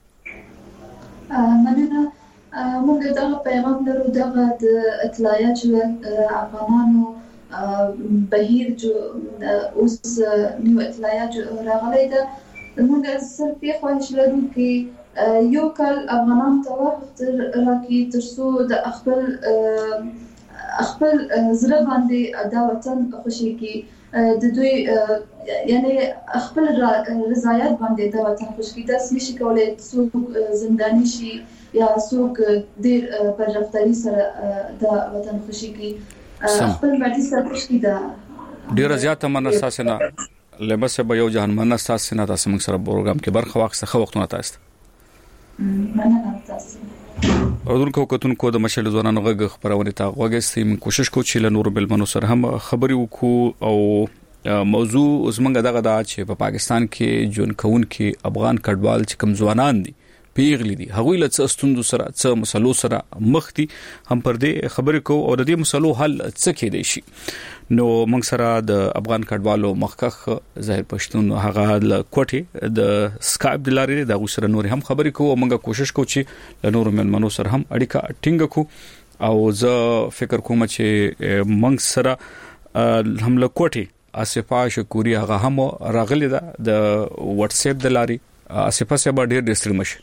مننه. موږ دغه پیغام لرو دغه د اطلاعات چې افغانانو بهیر جو اوس نیو اطلاعات راغلي ده، موږ صرف یې خواهش لرو چې یو کال افغانان ته وخت راکړي ترڅو د خپل خپل زړه باندې دا وطن خوشي کړي، د دوی یعنی خپل رضایت باندې دا وطن خوشي کړي. تاسو نشئ کولای څوک زنداني شي یا څوک ډېر پر رفتاری سره دا وطن خوشي کړي، خپل باندې سره خوشي ده. ډېر زیاته مناساسه نه لمسه به یو جهان مناساسه نه تاسو موږ سره پروګرام کې برخه واخسته خو وختونه تاسو مننه تاسو. اردوونکو کتونکو د مشل ځوانانو غږ خبرونه تا غوږستې من کوشش کو چې له نور بلمنو سره هم خبري وکړو او موضوع زمونږ دغه دا چې په پاکستان کې جون کون کې افغان کډوال چې کم ځوانان دي پیغلی دي هغه له څه ستوندو سره څه مسلو سره مخ دي هم پر دې خبرې کو او د دې مسلو حل څه کې دی شي. نو موږ سره د افغان کډوالو مخکخ ظاهر پښتون هغه ل کوټي د سکایپ د لارې د غوسره نور هم خبرې کو او موږ کوشش کوو چې له نور ملمنو سره هم اړیکه ټینګ کو او زه فکر کوم چې موږ سره هم له کوټي اسفا شکوري هغه هم راغلی ده د واتس اپ د لارې اسفا سره ډېر ډېر مشه.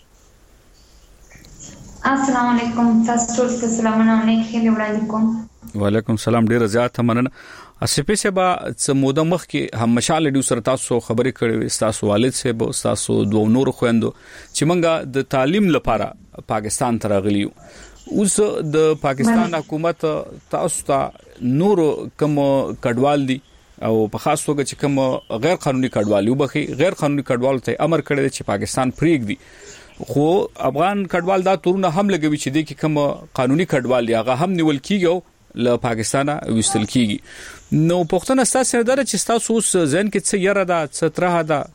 السلام علیکم تاسو ټول ته سلامونه علیکم وړاندې کوم. وعلیکم السلام ډیر زیات مننه. اسپې سبا څه موده مخ کې هم مشال ډیو سره تاسو خبرې کړې تاسو والد سه تاسو دوه نور خويندو چې منګه د تعلیم لپاره پاکستان ته راغلیو. اوس د پاکستان حکومت تاسو ته نور کوم کډوال دي او په خاص توګه چې کوم غیر قانوني کډوال یو بخي غیر قانوني کډوال ته امر کړی چې پاکستان پریګ دي، خو افغان کډوال دا تورونه هم لګوي چې د کوم قانوني کډوال دی هغه هم نیول کیږي او له پاکستانه وستل کیږي. نو پښتون اساس سره در چې تاسو اوس ځین کې څه یره ده څه ترها ده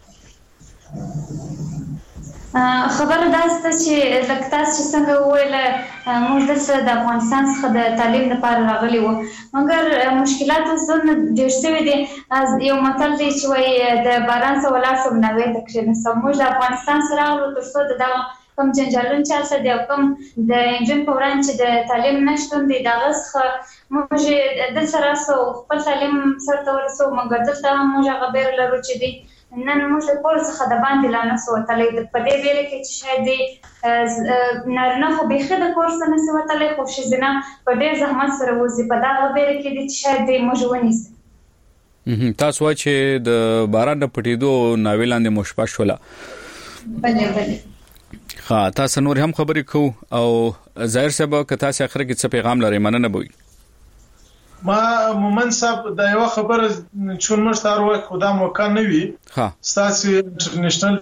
خبره دا ست چې لکه تاسو څنګه وویل موږ د افغانستان څخه د تعلیم لپاره راغلي وو، مګر مشکلات زونه ډېر شوي دي. یو متل دی چې وایي د باران څخه ولاړ شو نوې د کښېنه موږ د افغانستان سره راغلو ترڅو د کم جنجالون چا څه دی او کم د انجن په وړاندې چې د تعلیم نشتون دی دا غسخه موږ د سره سو خپل تعلیم سره ورسو مګر دلته هم موږ هغه بیر لرو چې دی نن موږ د کور څخه د باندې لا نسو تلې په دې ویل کې چې شاید دی نارینه خو بيخي د کور څخه نسو تلې خو شزنه په ډېر زحمت سره وځي په دا ویل کې دی چې شاید دی موږ ونیسو تاسو چې د باران د پټېدو ناویلاندې مشپا شولا بله بله ها تاسو نور هم خبرې کو او ظاهر سبا که تاسو اخر کې څه پیغام لرئ مننه بوي ما مومن صاحب دا یو خبره چون مشتار و خدا موقع نه وي ها ستاسو انټرنیشنل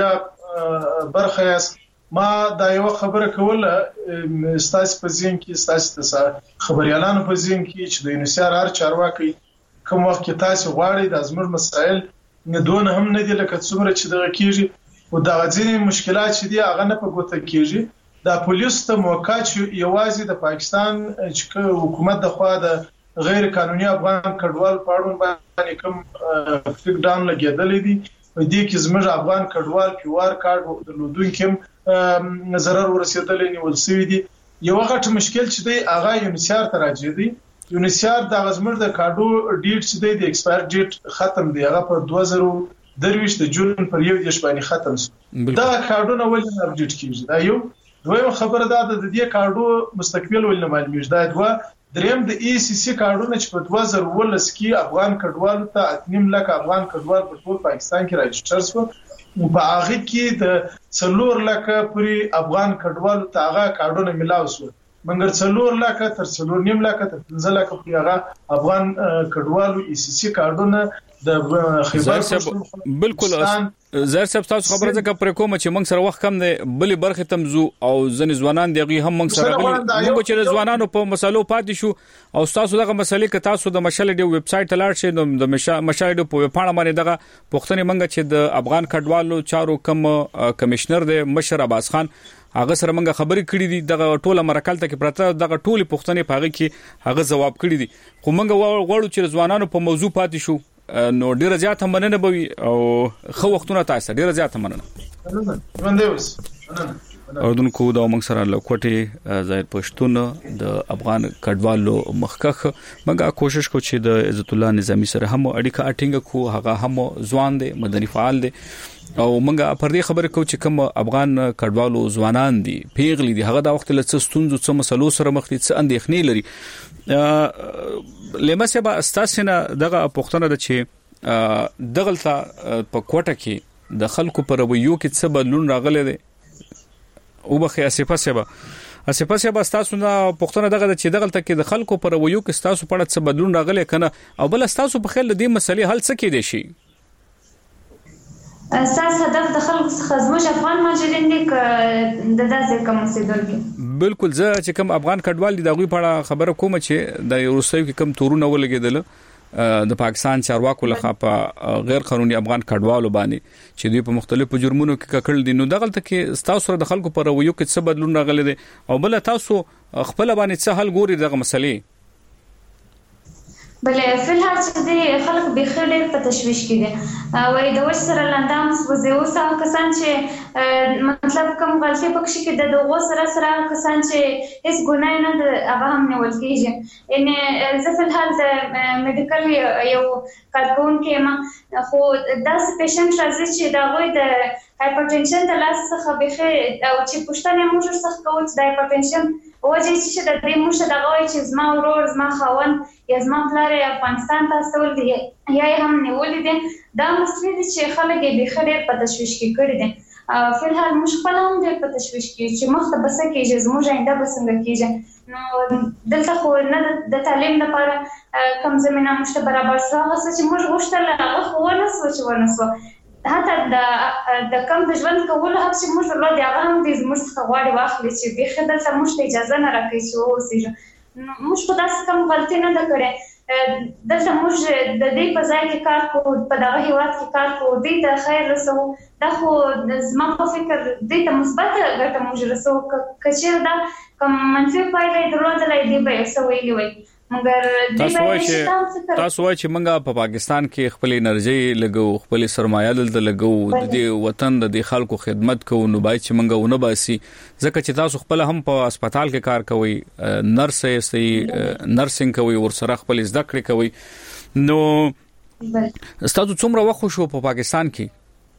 میډیا برخه یاس ما دا یو خبره کوله ستاسو په ځین کې ستاسو خبريالانو په ځین کې چې د یونیسار هر چارواکي کوم وخت کې تاسو غواړئ د ازمر مسائل نه دون هم نه دي لکه څومره چې دغه کیږي او دا ځینې مشکلات چې دي هغه نه په ګوته کیږي دا پولیس ته موقع چې یوازې د پاکستان چې حکومت د خوا د غیر قانوني افغان کډوال پاړون باندې کوم فک ډاون لګیدلې دي دې کې زموږ افغان کډوال پیوار کارت درلودونکو ضرر ورسېدلې نیول شوی دي یو غټ مشکل چې دی هغه یونیسار ته راځي دی یونیسار د غزمر د کارډو ډیټ چې دی د ایکسپایر ډیټ ختم دی هغه په دوه زره درویش د جون پر یو دیش باندې ختم شو دا کارډونه ولې نه اپډیټ کیږي دا یو دویم خبره ده د دې کارډو مستقبل ولې نه معلومیږي دا دوه دریم د ای سی سی کارډونه چې په دوه زره ولس کې افغان کډوالو ته اتنیم لک افغان کډوال په ټول پاکستان کې راجستر شو په هغه کې د څلور لک پوری افغان کډوالو ته هغه کارډونه ملاو شو منګر څلور لک تر څلور نیم لک تر پنځه لک پوری هغه افغان کډوالو ای سی سی کارډونه د خیبر بالکل زهر صاحب تاسو خبره ځکه پر کوم چې موږ سره وخت کم دی بلې برخه تمزو او ځنې ځوانان دیغي هم موږ سره غلي موږ چې ځوانانو په مسالو پاتې شو او تاسو دغه مسلې ک تاسو د مشال دی ویب سټ لاړ شئ د مشال دی په پاڼه باندې دغه پښتني منګه چې د افغان کډوالو چارو کم کمشنر دی مشر عباس خان هغه سره منګه خبرې کړې دي دغه ټوله مرکل ته کې پرته دغه ټوله پښتني پاغي کې هغه جواب کړی دي خو منګه غواړو چې ځوانانو په موضوع پاتې شو نو ډیره زیات هم مننه بوي او خو وختونه تاسو ډیره زیات مننه اردوونکو دا موږ سره لوکټي زاید پښتون د افغان کډوالو مخکخ موږ کوشش کو چې د عزت الله نظامی سره هم اړیکه اټینګ کو هغه هم ځوان دي مدني فعال دي او موږ پر دې خبره کو چې کوم افغان کډوالو ځوانان دي پیغلي دي هغه د وخت له ستونزو څخه مسلو سره مخ دي څه اندېښنې لري لمسه به استاسنه دغه پښتنه د چې دغلطه په کوټه کې د خلکو پر ویو کې څه بدلون راغلی دی او بخي اسفه سبا اسفه سبا تاسو نه پښتنه دغه چې دغلطه کې د خلکو پر ویو کې تاسو په اړه څه بدلون راغلی کنه او بل تاسو په خیال دې مسلې حل څه کې دي شي اساس هدف د خلکو څخه زموږ افغان مهاجرین دي د داسې کوم اوسېدونکي بالکل زه چې کوم افغان کډوال دي دغه په اړه خبره کوم چې د روسیې کې کم تورونه ولګیدل د پاکستان چارواکو لخوا په غیر قانوني افغان کډوالو باندې چې دوی په مختلفو جرمونو کې ککړل دي نو دغلت کې تاسو سره د خلکو پر ویو کې څه بدلون راغلی دي او بل تاسو خپل باندې څه حل ګوري دغه مسلې بلې فلحال چې د خلک به خېډر په تشويش کې دي او د وښ سره لاندام سوځي او څو کسان چې مطلب کوم غلطي پکې کې د دوغو سره سره کسان چې هیڅ ګناه نه د هغه هم نه ولګيږي ان زه فلحال د میډیکل یو کارکون کې ما خو داس پیشنټ راځي چې دا وای د هایپرټنشن د لاس څخه به او چې پښتنه موږ څخه کوم د هایپرټنشن وجه چې د دې موږ د غوي چې زما ورور زما خاون یا زما پلار افغانستان ته استول دي یا هم نیولې دي دا مسلې دي چې خلک به خډیر په تشويش کې کړی دي فلحال موږ خپل هم د په تشويش کې چې مخ ته بس کې زموږ آینده بسنګ کېږي نو دلته خو نه د تعلیم لپاره کم زمينه مشته برابر شو هغه چې موږ غوښتل هغه خو نه سوچ ونه سو حتی د د کم د ژوند کولو حق چې موږ له دې هغه هم دې موږ څخه غواړي واخلي چې به خدای ته موږ اجازه نه راکړي چې اوسېږو نو موږ په داسې کوم غلطي نه ده کړې دلته موږ د دې په ځای کې کار کوو په دغه هیواد کې کار کوو دې ته خیر رسوو دا خو زما په فکر دې ته مثبت ګټه موږ رسوو که چېرې دا کوم منفي پایله یې درلودلی دې به یې څه ویلي وای مګر تاسو وایئ چې تاسو وایئ چې موږ په پاکستان کې خپل انرژي لګو خپل سرمایه دلته لګو د دې وطن د خلکو خدمت کوو نو باید چې موږ ونه باسي ځکه چې تاسو خپل هم په هسپتال کې کار کوئ نرس یې نرسنګ کوئ ورسره خپل زده کړې کوئ نو تاسو څومره وخت شو په پاکستان کې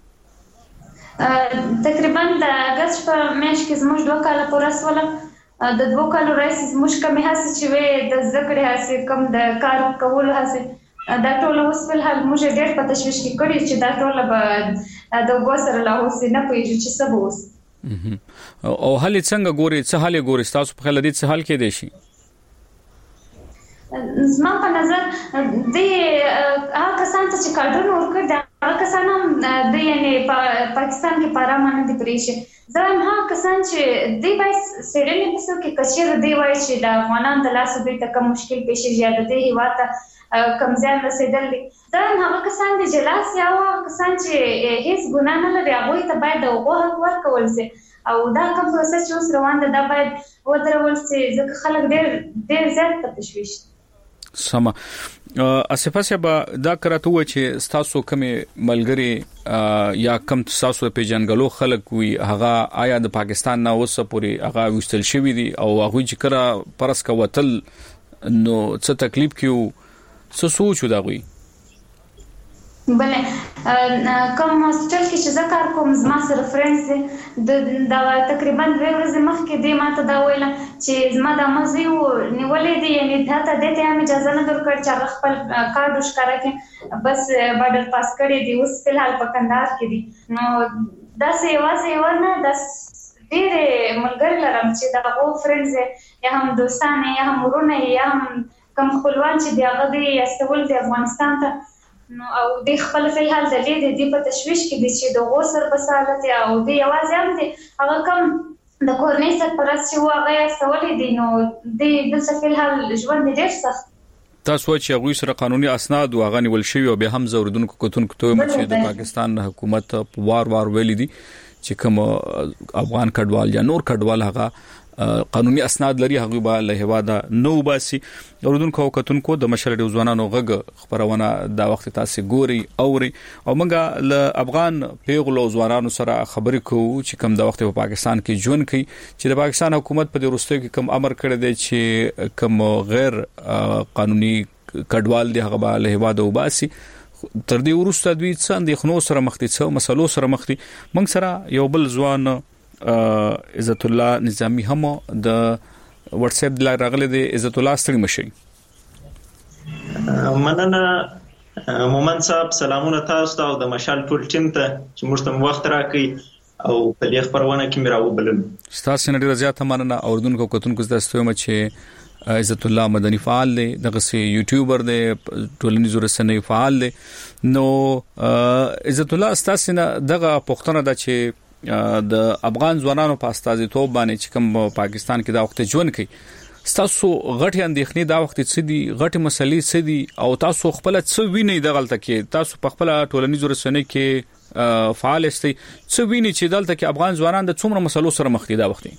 تقریبا د اگست په میاشت کې زموږ دوه کاله پوره سول د دوه کالو راځي زموږ کمې هڅې چې وې د ذکر هڅې کم د کار کولو هڅې دا ټول اوس په حال موږ ډېر په تشویش کې کړی چې دا ټول به د وګسره لا اوس نه پېږي چې څه به اوس او هل څنګه ګوري څه حال ګوري تاسو په خل دې څه حال کې دی شي زما په نظر د هغه کسان چې کارډونه ورکړي دا هغه کسان هم د یعنی پاکستان کې پارامانه دي پریشه زه هم هغه کسان چې د باید سړنی پسو کې کچیر دی وای چې د افغانان د لاسو دوی ته کوم مشکل پیښ زیاده دی هیواته کم ځان رسیدل دي دا هغه کسان دي چې لاس یا هغه کسان چې هیڅ ګناه نه لري هغه ته باید هغه حق ورکول شي او دا کوم پروسس چې اوس روان دی دا باید ودرول شي ځکه خلک ډېر ډېر زیات په تشویش سما اسفه سبا دا کراته و چې تاسو کومه ملګری یا کم تاسو په جنګلو خلک وي هغه آیا د پاکستان نه وسه پوری هغه وشتل شوی دي او هغه چې کرا پرس کا وتل نو څه تکلیف کیو څه سوچ دا وي بله کوم هاسپټل کې چې ذکر کوم زما سره فرنس د دا تقریبا دوه ورځې مخکې دی ماته دا ویل چې زما د مزيو نیولې دي یعنی دا ته د ته اجازه نه درکړ چې خپل کارت وشکاره کې بس بارډر پاس کړی دی اوس په حال په کندهار کې دي نو دا څه واسه ورنه د ډېر ملګری لرم چې دا غو فرنس یا هم دوستان یا هم ورونه یا هم کوم خپلوان چې دی هغه دی استول د افغانستان ته نو او د خپل په حال د دې د په تشويش کې دي چې د غوسر بسالت او د یوازې هم دي هغه کوم د کورنۍ سره پرس چې هغه استولې دي نو د د سفل حال ژوند ډېر سخت تاسو چې هغه سره قانوني اسناد او غني ول شوی او به هم زوردونکو کوتونکو ته چې د پاکستان حکومت وار وار ویل دي چې کوم افغان کډوال یا نور کډوال هغه قانوني اسناد لري هغه به له هواده نو باسي اوردونکو کتونکو د مشر د ځوانانو غږ خبرونه دا وخت تاسو ګوري اوري او موږ له افغان پیغلو ځوانانو سره خبرې کوو چې کوم د وخت په پاکستان کې ژوند کوي چې د پاکستان حکومت په وروستیو کې کوم امر کړی دی چې کوم غیر قانوني کډوال دی هغه به له هواده وباسي تر دې وروسته دوی څه اندېښنو سره مخ دي څه مسلو سره مخ دي موږ سره یو بل ځوان عزت الله نظامی هم د واتس اپ د راغله د عزت الله ستړي مشي مننه مومن صاحب سلامونه تاسو ته او د مشال ټول ټیم ته چې موږ ته وخت راکړي او په دې خبرونه کې میراو بلل تاسو نه ډیر زیات مننه اوردونکو کوتونکو تاسو ته چې عزت الله مدني فعال دی دغه سي یوټیوبر دی ټولنیزو رسنیو فعال دی نو عزت الله تاسو نه دغه پښتنه د چې د افغان ځوانانو په استازیتوب باندې چې کوم پاکستان کې دا وخت ژوند کوي تاسو غټي اندېښنې دا وخت څه دي غټي مسلې څه دي او تاسو خپل څه ویني د غلطه کې تاسو په خپل ټولنیزو رسنیو کې فعال استئ څه ویني چې دلته کې افغان ځوانان د څومره مسلو سره مخ دي دا وخت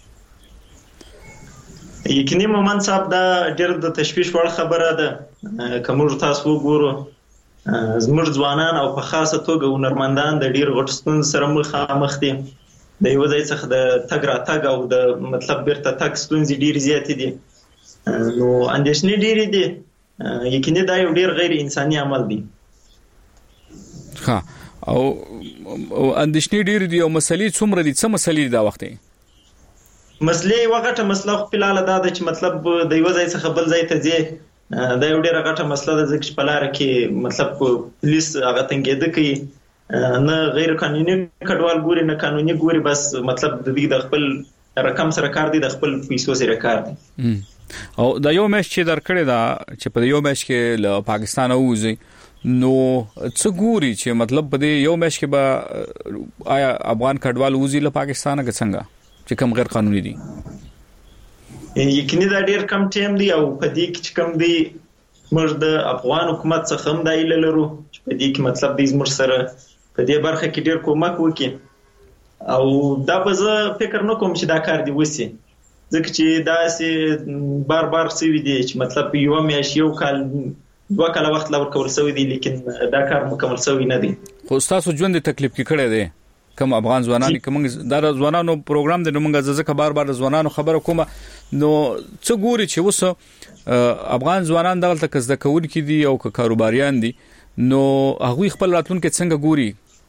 یقیني مومن صاحب دا ډېر د تشویش وړ خبره ده کوم تاسو وګورو زموږ ځوانان او په خاصه توګه ونرمندان د ډیر غټ ستونزې سره مخامخ دي د یو ځای څخه د تګ را تګ او د مطلب بیرته تګ ستونزې ډیر زیاتې دي نو اندېښنې ډېرې دي یقیني دا یو ډیر غیر انساني عمل دی ها او اندېښنې ډېرې دي او مسلې څومره دي څه مسلې دا وخت مسلې وغټه مسله خپل لاله دا چې مطلب د یو ځای څخه بل ځای ته ځي دا یو ډیره غټه مسله ده چې په لار کې مطلب پولیس هغه تنګېده کوي نه غیر قانوني کډوال ګوري نه قانوني ګوري بس مطلب د دې د خپل رقم سره کار دی د خپل پیسو سره کار دی او دا یو مېش چې درکړی دا چې په یو مېش کې له پاکستان اوځي نو څه ګوري چې مطلب په یو مېش کې به آیا افغان کډوال اوځي له پاکستان کې څنګه چې کوم غیر قانوني دي یقیني دا ډیر کم ټیم دی او په دې کې چې کم دی موږ د افغان حکومت څخه هم دا ایله لرو چې په دې کې مطلب دې موږ سره په دې برخه کې ډیر کومک وکړي او دا به زه فکر نه کوم چې دا کار دی وسی ځکه چې دا سي بار بار سوي دي چې مطلب یو میاشت یو کال دوه کال وخت لور کول سوي دي لیکن دا کار مکمل سوي نه دي. خو تاسو ژوند تکلیف کې کړی دی کوم افغان ځوانان کوم دا ځوانانو پروګرام د نومنګ ځکه بار بار ځوانانو خبره کومه نو څه ګوري چې وسه افغان ځوانان دغه تک زده کول کې دي او کاروباریان دي نو هغه خپل راتلونکي څنګه ګوري؟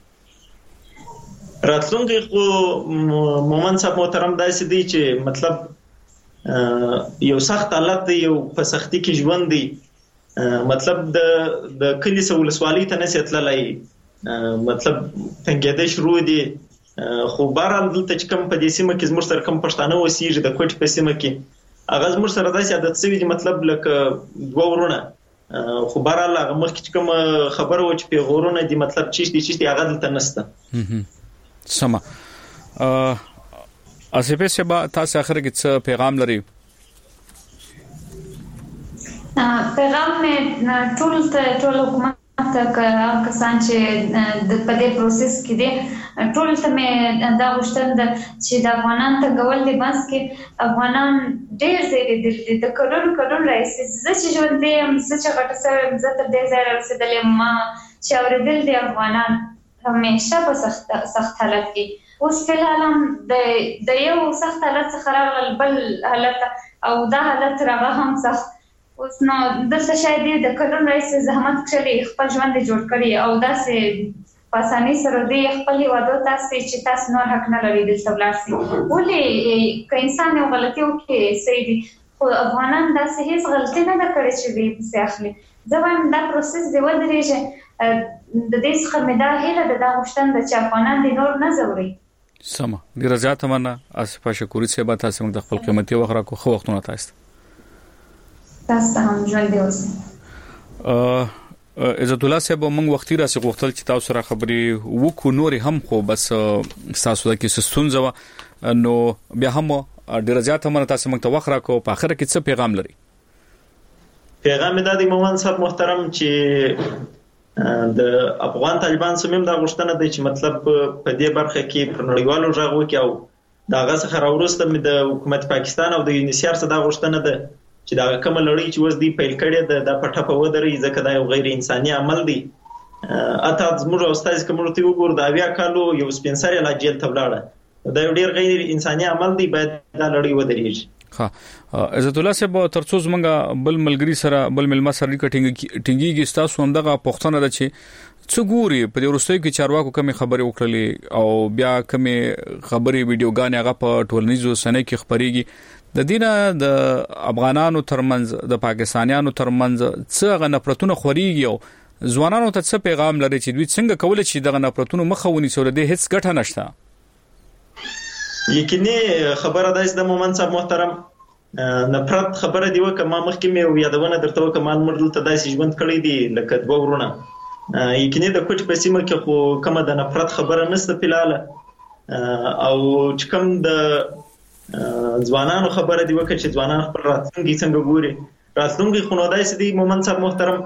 راتلونکي خو مومن صاحب محترم داسې دی چې مطلب یو سخت حالت دی یو په سختي کې ژوند دی مطلب د د کلی سولسوالۍ ته نسې تللی مطلب څنګه شروع دي خو بهرحال دلته چې کوم په دې سیمه کې زموږ سره کوم پښتانه اوسېږي د کوټ په سیمه کې هغه زموږ سره داسې عادت شوي دي مطلب لکه دوه ورونه خو بهرحال هغه مخکې چې کوم خبره و چې پیغورونه دي مطلب چیشتي چیشتي هغه دلته نشته. سما ا اسفه سبا تاسو اخر کې څه پیغام لري؟ پیغام مې ټول ته ټول حکومت ته کسان چې د پدې پروسس کې دي ټول ته مې دا غوښتل چې د افغانان ته غول دي بس کې افغانان ډېر زیات د کډون کډون راځي چې ژوند دي چې غټه سره زه تر دې ځای رسیدلې ما چې اوریدل دي افغانان همیشه په سخت سخت حالت کې اوس فلحال هم د د یو سخت حالت څخه راغل بل حالت او دا حالت راغه هم سخت اوس نو دلته شاید د کلون رئیس زحمت کړی خپل ژوند جوړ کړی او داسې په اسانۍ سره دی خپل وادو تاسو چې تاسو نور حق نه لرئ دلته ولاړ شئ ولې که انسان یو غلطي وکړي صحیح دي خو افغانان داسې هیڅ غلطي نه ده کړې چې دوی پسې اخلي زه وایم دا پروسس دی ودرېږي د دې څخه مې دا هیله ده دا غوښتنه ده چې افغانان دې نور نه ځوري. سمه ډیره زیاته مننه اسفه شکوري صاحب تاسو موږ د خپل قیمتي وخت راکو خو وختونه تاسو تاسو هم ژوند دی اوسئ. عزت الله صاحب موږ وختي راسي غوښتل چې تاسو سره خبري وکړو نور هم خو بس تاسو د کې ستونزه نو بیا هم ډیره زیاته مننه تاسو موږ ته وخت راکو په اخر کې څه پیغام لري؟ پیغام دا دی مومن صاحب محترم چې د افغان طالبان سمیم دا غوښتنه ده چې مطلب په دې برخه کې پر نړیوالو ژغ وکړي او دا غږ څخه راوروسته مې د حکومت پاکستان او د یونیسیار څخه دا غوښتنه ده چې دا کوم لړۍ چې وس دی پیل کړي ده د پټه په ودرې ځکه دا یو غیر انساني عمل دی اته زموږ استاد کوم ته وګور دا بیا کالو یو سپینسر لا جیل ته ولاړه دا یو ډیر غیر انساني عمل دی باید دا لړۍ ودرېږي. ها عزت الله صاحب ترڅو زمونږ بل ملګری سره بل ملما سره کټینګ ټینګيږي تاسو هم دغه پښتنه ده چې څو ګوري په دې ورستۍ کې چارواکو کمی خبرې وکړلې او بیا کمی خبرې ویډیوګانې هغه په ټولنیزو سنې کې خبريږي د دینه د افغانانو ترمنځ د پاکستانیانو ترمنځ څه غ نفرتونه خوريږي او ځوانانو ته څه پیغام لري چې دوی څنګه کولای شي دغه نفرتونه مخاوني سره د هیڅ ګټه نشته؟ یقیني خبره ده د مومن صاحب محترم نفرت خبره دی وکه ما مخکې مې یادونه درته وکم ما مرل ته داسې ژوند کړی دی لکه دوه ورونه یقیني د کوټ په سیمه کې خو کومه د نفرت خبره نشته فلاله او چې کوم د ځوانانو خبره دی وکه چې ځوانان خپل راتلونکي څنګه ګوري راتلونکي خو نو داسې دی مومن صاحب محترم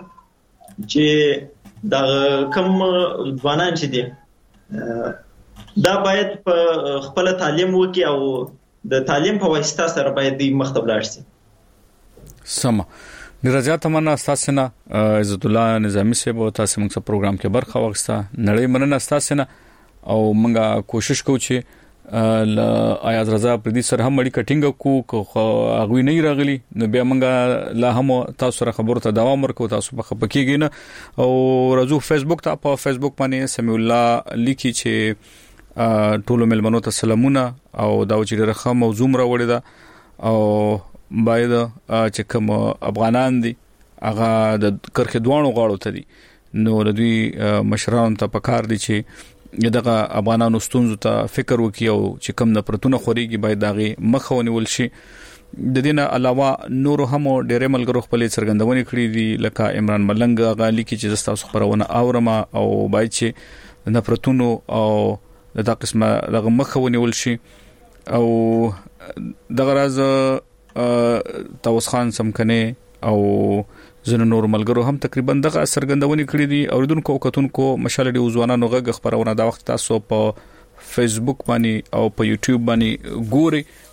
چې دا کوم ځوانان چې دي دا باید په خپل تعلیم وکي او د تعلیم په واسطه سره باید د مختب لاړ شي. سم نرجات مننه تاسو نه عزت الله نظامی صاحب تاسو موږ په پروګرام کې برخه واخسته نړۍ مننه تاسو نه او موږ کوشش کوو چې ل آیاز رضا پردي سره هم مړی کټینګ کو خو هغه نه راغلی نو بیا موږ لا هم تاسو سره خبرو ته دوام ورکو تاسو په خپکیږي نه او راځو فیسبوک ته په فیسبوک باندې سمي الله لیکي چې ټول ملمنو ته سلامونه او دا چې رخه موضوع راوړی دا او باید چې کوم افغانان دي هغه د کرخه دوانو غاړو ته دي نو د دوی مشران ته پکار دي چې دغه افغانانو ستونزو ته فکر وکړي او چې کوم نفرتونه خوريږي باید دغه مخاوني ول شي. د دینه علاوه نور هم ډېر ملګرو خپل څرګندونې کړې دي لکه عمران ملنګ غالي کې چې تاسو خبرونه اورم او باید چې نفرتونو او دا قسمه دغه مخاوني ول شي او دغه راز توس خان سمکنه او زنه نور ملګرو هم تقریبا دغه سرګندونې کړې دي اوریدونکو کتونکو مشال دی ځوانانو غږ خبرونه دا وخت تاسو په فیسبوک باندې او په یوټیوب باندې ګوري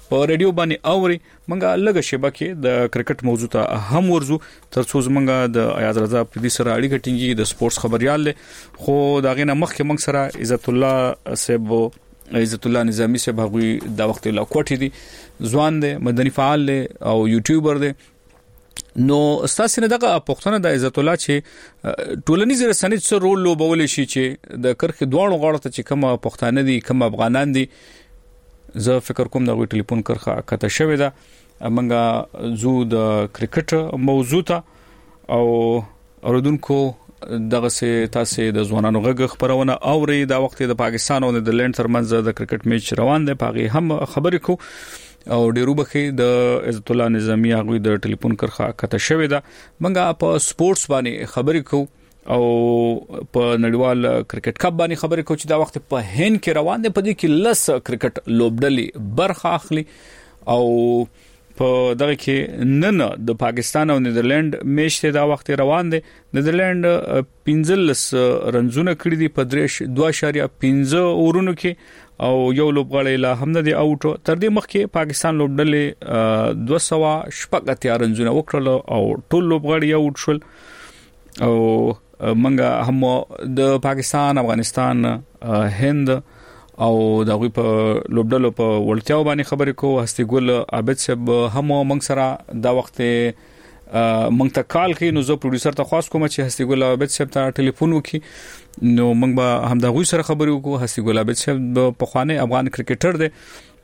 په ریډیو باندې اوري منګه لږه شبکه د کرکټ موضوع ته هم ورزو ترڅو زمونږ د آیاز رضا په دې سره اړیکه ټینګي د سپورتس خبريال خو دا غینه مخکې منګ سره عزت الله صاحب عزت الله نظامی صاحب هغوی دا وخت لا کوټی دي ځوان دي مدني فعال دي او یوټیوبر دي نو استاسو نه دغه پښتنه د عزت الله چې ټولنیز رسنۍ څه رول لوبول شي چې د کرخ دوانو غاړه ته چې کوم پښتانه دي کوم افغانان دي زه فکر کوم د ټلیفون کرخه کته شوې ده منګه زو د کرکټ موضوع ته او اوردونکو دغه سه تاسو د ځوانانو غږ خبرونه اوري دا وخت د پاکستان او نیدرلند ترمنځ د کرکټ میچ روان دی پاغي هم خبرې کو او ډیرو بخي د عزت الله نظامی هغه د ټلیفون کرخه کته شوې ده منګه په سپورتس باندې خبرې کو او په نړیوال کرکټ کپ باندې خبرې کو چې دا وخت په هند کې روان دی په دې کې لس کرکټ لوبډلې برخه اخلي او په دغه کې نن د پاکستان او نیدرلند میچ ته دا وخت روان دي نیدرلند پنځلس رنزونه کړی دي په درش دوه اشاریه پنځه اورونو کې او یو لوبغاړی لا هم نه دی اوټ تر دې مخکې پاکستان لوبډلې دوه سوه شپږ اتیا رنزونه وکړل او ټول لوبغاړي اوټ شول او منګه هم د پاکستان افغانستان هند او دغه په لوبډلو په ولټیاو باندې خبرې کو هستي ګل عابد صاحب هم موږ سره دا وخت موږ ته کال کوي نو زه پروډوسر ته خاص کوم چې هستي ګل عابد صاحب ته ټلیفون وکي نو موږ به هم دغه سره خبرې وکړو هستي ګل عابد صاحب په خوانه افغان کرکټر دی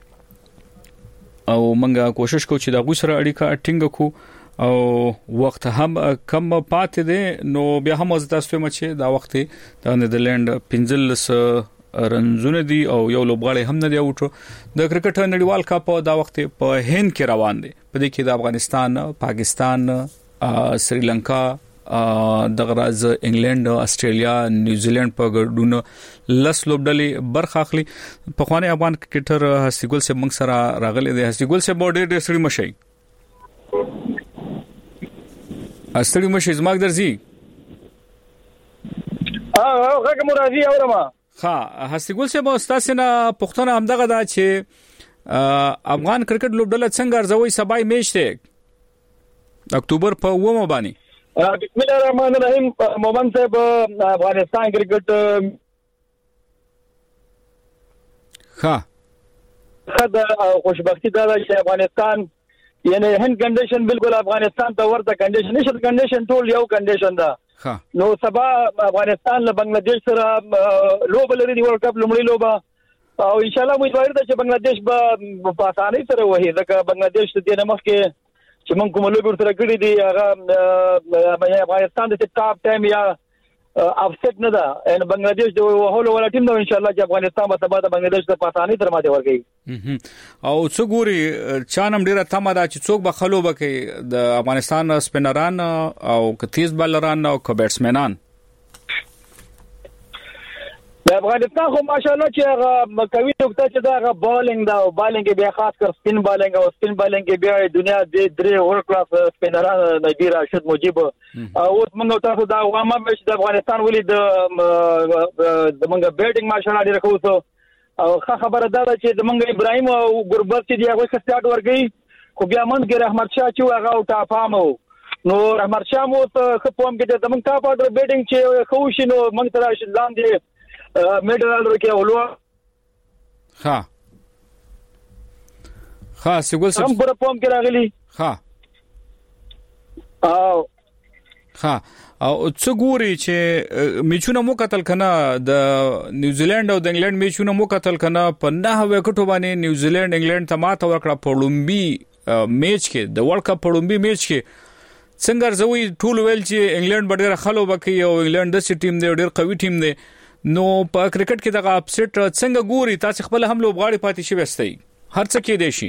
او موږ کوشش کوو چې دغه سره اړیکه ټینګ کو او وخت هم کم پاتې دي نو بیا هم از تاسو مچ دا وخت د نیدرلند پنځلس رنزونه دي او یو لوبغاړی هم نه دی اوټو د کرکټ نړیوال کپ دا وخت په هند کې روان دي په دې کې د افغانستان پاکستان سریلانکا د غراز انګلند استرالیا نیوزیلند په ګډون لس لوبډلې برخه اخلي په خوانه افغان کرکټر هستي ګل صاحب موږ سره راغلي دي هستي ګل صاحب ډېر ډېر سړي مشي استړي مشي زماګ درځي اه هغه مرادي اورما ها هستي ګل صاحب استاد نه پښتنه همدغه دا چې افغان کرکټ لوبډله څنګه ارزوي سبای میچ ته اکتوبر په اومه باندې بسم الله الرحمن الرحیم مومن صاحب افغانستان کرکټ ها خد خوشبختی دا چې افغانستان یعنی هند کنډیشن بالکل افغانستان ته ورته کنډیشن نشي کنډیشن ټول یو کنډیشن ده نو سبا افغانستان له بنگلاديش سره لوب لري دی ورلد کپ لومړی لوبه او ان شاء الله امیدوار ده چې بنگلاديش به په اسانۍ سره وهي ځکه بنگلاديش د دې مخکې چې موږ کوم لوب سره کړی دی هغه افغانستان د ټاپ ټایم یا افسټ نه ده ان بنگلاديش د وهولو ولا ټیم نو ان شاء الله چې افغانستان به سبا د بنگلاديش په اسانۍ سره ماته ورګي او څو ګوري چانم ډیره تمه ده چې څوک به خلوبه کوي د افغانستان سپینران او کتیز بالران او بیټسمنان د افغانستان خو ماشاءالله چې هغه کوي نقطه چې دا هغه بالینګ دا او بالینګ بیا خاص کر سپین بالینګ او سپین بالینګ بیا دنیا د درې ورلد کلاس سپینران نبی راشد مجيب او اوس موږ تاسو دا وامه چې د افغانستان ولې د د موږ بیټینګ ماشاءالله ډیر خوسو او خبره دا چې د موږ ابراهيم او ګربت چې دی هغه سټارټ ورګي خو بیا موږ ګر احمد شاه چې هغه او ټاپامو نو احمد شاه مو ته کوم کې د موږ ټاپ اډر بیټینګ چې خوشي نو موږ تر شي لاندې میډل ورکه اولو ها ها سګول سم پر پوم کې راغلي ها او ها او څو ګوري چې میچونه مو قتل کنه د نیوزیلند او د انګلند میچونه مو قتل کنه په نه وکټو باندې نیوزیلند انګلند ته ماته ورکړه په لومبي میچ کې د ورلد کپ په لومبي میچ کې څنګه زوی ټول ویل چې انګلند ډېر خلو بکی او انګلند د ټیم دی ډېر قوي ټیم دی نو په کرکټ کې دغه اپسټ څنګه ګوري تاسو خپل هم لوبغاړي پاتې شي وستئ هر څه کې دی شي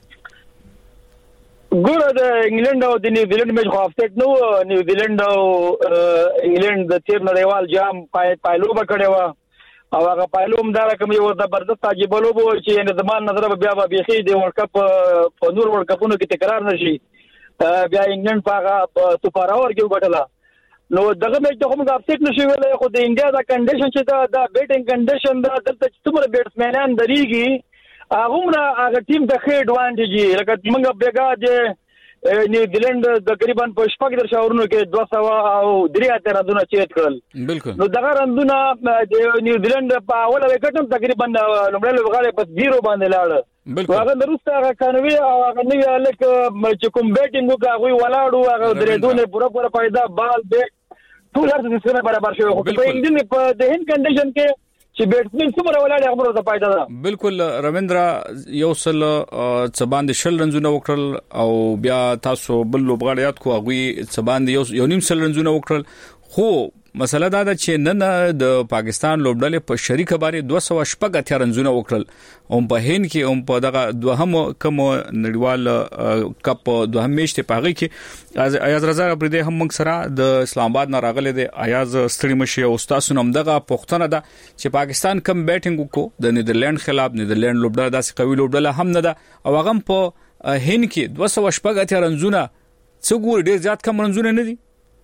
ګوره د انګلند او د نیوزیلند میچ خو اپسټ نو نیوزیلند او انګلند د تیر نړیوال جام پای پایلو بکړی و او هغه پایلو هم دا رقم یو زبردست عجیب لوب و چې د زمان نظر بیا بیا د ورلد کپ په نور ورلد کپونو کې تکرار نشي بیا انګلند په هغه سپار اور کې وګټله نو دغه مې ته کوم اپسټ نشي ویلای خو د انډیا دا کنډیشن چې دا د بیټینګ کنډیشن دا دلته څومره بیټسمنان دريږي هغه هغه ټیم ته خې اډوانټیج لکه موږ بیګا چې نیوزیلند تقریبا په شپږ در شاورونو کې دوه سوه او درې اتیا رنونه چیت کړل بالکل نو دغه رنونه د نیوزیلند په اوله وکټ هم تقریبا لومړی لوبغاړی په زیرو باندې لاړ بالکل هغه وروسته هغه کانوي او هغه نوی الک چې کوم بیټینګ وکړ هغه ولاړو هغه درې دونه پوره پوره پیدا بال بیټ ټول هر څه سره برابر شوی خو په انډین په د هند کنډیشن کې چې بیټسمن څومره ولاړ هغه ورته پایده ده بالکل رویندرا یو سل څباند شل رنزونه وکړل او بیا تاسو بل لوبغاړی یاد کو هغه څباند یو یو نیم سل رنزونه وکړل خو مسله دا ده چې نن د پاکستان لوبډلې په شریکه باندې دوه سوه شپږ اتیا رنزونه وکړل او په هند کې هم په دغه دوهم کم نړیوال کپ دوهم میچ ته پاغي کې ایاز رضا پردې هم موږ سره د اسلام آباد نه راغلي دي ایاز ستړي مشي او تاسو نوم دغه پښتنه ده چې پاکستان کم بیټینګ وکړو د نیدرلند خلاف نیدرلند لوبډله داسې قوي لوبډله هم نه ده او هغه په هند کې دوه سوه شپږ اتیا رنزونه څو ګور ډیر زیات کم رنزونه نه دي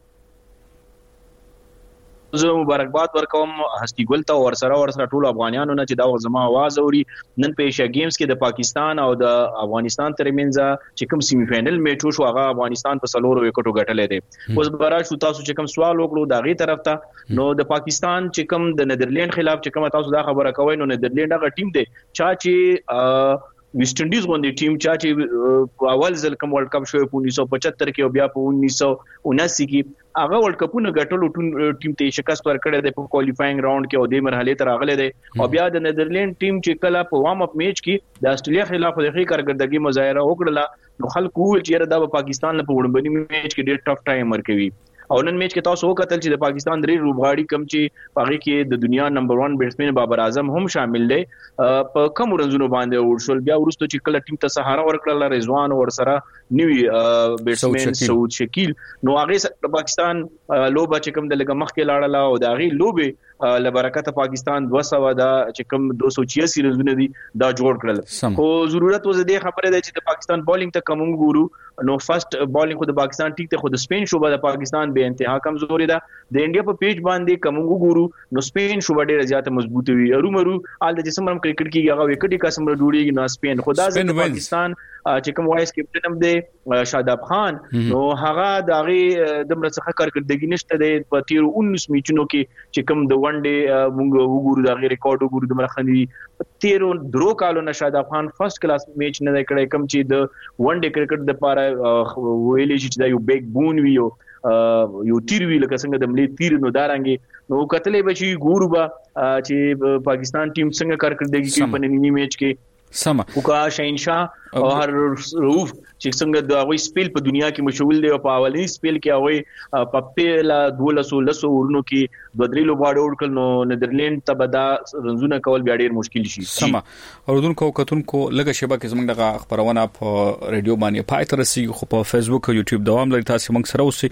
زه مبارکباد ورکوم هستی ګل ته ور سره ور سره ټول افغانانو نه چې دا زما आवाज اوري نن په ایشیا گیمز کې د پاکستان او د افغانستان ترمنځ چې کوم سیمی فائنل میچ وشو هغه افغانستان په سلور وکټو ګټلې دي اوس برا شو تاسو چې کوم سوال وکړو دا غي طرف ته نو د پاکستان چې کوم د نیدرلند خلاف چې کوم تاسو دا خبره کوي نو نیدرلند هغه ټیم دی چې ویسټ انډیز غونډې ټیم چا چې اول ځل کوم ورلد کپ شوی په انیس سو پچهتر کې او بیا په انیس سو اناسی کې هغه ورلد کپونه ګټلو ټیم ته شکست ورکړی دی په کوالیفاینګ راوند کې او د مرحله ته راغلی دی او بیا د نیدرلند ټیم چې کله په وارم اپ میچ کې د استرالیا خلاف د ښه کارکردګي مظاهره وکړه نو خلکو ویل چې دا په پاکستان له په وړاندې میچ کې ډېر ټف ټایم ورکوي او نن میچ کې تاسو وکتل چې د پاکستان درې لوبغاړي کم چې پاغي کې د دنیا نمبر ون بیټسمن بابر اعظم هم شامل دي په کم رنزونو باندې ورشل بیا ورسته چې کله ټیم ته سهارا ورکړل رضوان ور سره نیوی بیټسمن سعود شکیل نو هغه د پاکستان لوبه چې کوم د لګ مخ کې لاړه او د هغه لوبه لبرکت پاکستان دوه سوه دا چې کوم دوه سوه چھیاسی رنزونه دي دا جوړ کړل خو ضرورت وزه دې خبره ده چې د پاکستان بالینګ ته کوم ګورو نو فرست بالینګ خو د پاکستان ټیک ته خو د سپین شوبه د پاکستان به انتها کمزوري ده د انډیا په پیج باندې کوم ګورو نو سپین شوبه ډیره زیاته مضبوطه وي ارومرو آل د جسم هم کرکټ کې هغه وکټي قسم له ډوړي نو سپین خدا د پاکستان چې کوم وایس کیپټن هم دی شاداب خان نو هغه د هغه د مرڅخه کارکړدګی نشته دی په تیر انیس میچونو کې چې کوم د ون ډے موږ وګورو دا غیر ریکارډ وګورو د مرخنی تیر درو کالو نه شاداب خان فرست کلاس میچ نه کړی کوم چې د ون ډے کرکټ د لپاره ویلې چې دا یو بیگ بون وی یو تیر وی لکه څنګه د ملي تیر نو دارانګي نو کتلې به چې ګورو با چې پاکستان ټیم څنګه کارکړدګي کوي په نننی میچ کې سما وکا شاهنشاه او هر روف چې څنګه د هغه سپیل په دنیا کې مشهور دی او په اولنی سپیل کې هغه په پیلا دولسو لسو ورونو کې د درې لوباړو ورکل نو نیدرلند ته بدا رنزونه کول بیا ډیر مشکل شي سما اوردونکو کتونکو لږه شبکه زموږ دغه خبرونه په ریډیو باندې پای تر سي خو په فیسبوک او یوټیوب دوام لري تاسو موږ سره اوسئ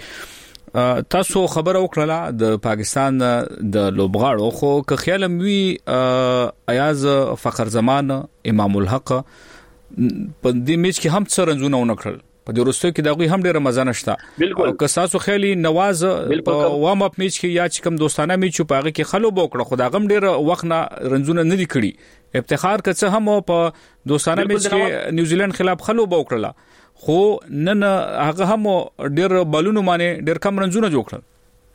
تاسو خبر اوکړه د پاکستان د لوبغاړو خو که خیال وی ایاز فخر زمان امام الحق په دې میچ کې هم څه رنزونه ونکړل په دې وروسته کې دا غوي هم ډیره مزه نشته او که تاسو خیالي نواز په وارم اپ میچ کې یا چې کوم دوستانه میچ په هغه کې خلو بوکړه خو دا غم ډیره وخت نه رنزونه نه دي کړی افتخار که څه هم په دوستانه میچ کې نیوزیلند خلاف خلو بوکړه خو نن هغه هم ډیر بالونو باندې ډیر کم رنزونه جوړ کړل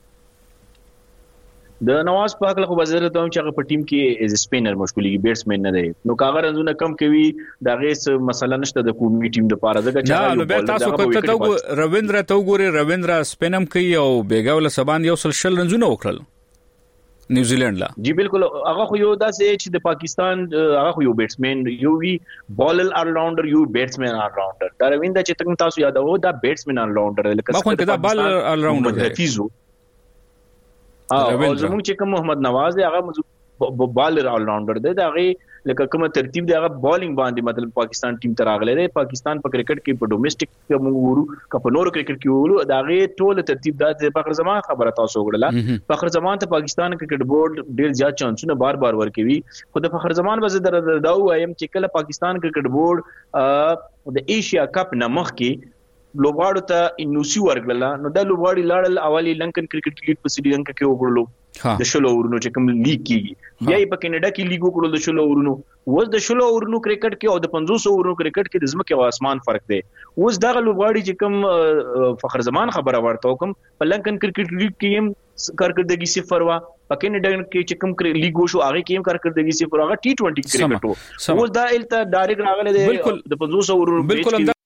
د نواز پاک له وزیر ته چې هغه په ټیم کې از سپینر مشغولي بیټسمن نه دی نو کاغه رنزونه کم کوي دا غیس مسله نشته د کومي ټیم د پاره ځکه چې نو به تاسو کته رویندرا ته وګورئ رویندرا سپینم کوي او بیګاول سبان یو سل شل رنزونه وکړل نیوزیلند لا جی بالکل هغه خو یو داسې چې د پاکستان هغه خو یو بیټسمن یو وی بالر آل راونډر یو بیټسمن آل راونډر دا رویندا چې تاسو تاسو یاد وو دا بیټسمن آل راونډر لکه څنګه دا بالر آل راونډر حفیظو او زموږ چې کوم محمد نواز دی هغه بالر آل راونډر دی دا هغه لکه کومه ترتیب دی هغه بالینګ باندې مطلب پاکستان ټیم ته راغلی دی پاکستان په کرکټ کې په ډومېسټک کې موږ ورو کپ نور کرکټ کې ورو دا هغه ټول ترتیب د فخر زمان خبره تاسو وګړه فخر زمان ته پاکستان کرکټ بورډ ډیر زیات چانسونه بار بار ورکوي خو د فخر زمان وزه در دا وایم چې کله پاکستان کرکټ بورډ د ایشیا کپ نمخ کې لوبغاړو ته انوسی ورغله نو د لوبغاړي لاړل اولی لنکن کرکټ لیګ په سری لنکا کې وګړلو د شلو اورونو چې کوم لیګ کیږي یا په کینیډا کې لیګ وکړل د شلو اورونو اوس د شلو اورونو کرکټ کې او د پنځوس اورونو کرکټ کې د ځمکې او اسمان فرق دی اوس دغه لوبغاړي چې کوم فخر زمان خبره ورته کوم په لندن کرکټ لیګ کې هم کارکردګي صفر وا په کینیډا کې چې کوم لیګ وشو هغه کې هم کارکردګي صفر هغه ټي ټوئنټي کرکټ اوس دا الته ډایرکټ راغله د پنځوس اورونو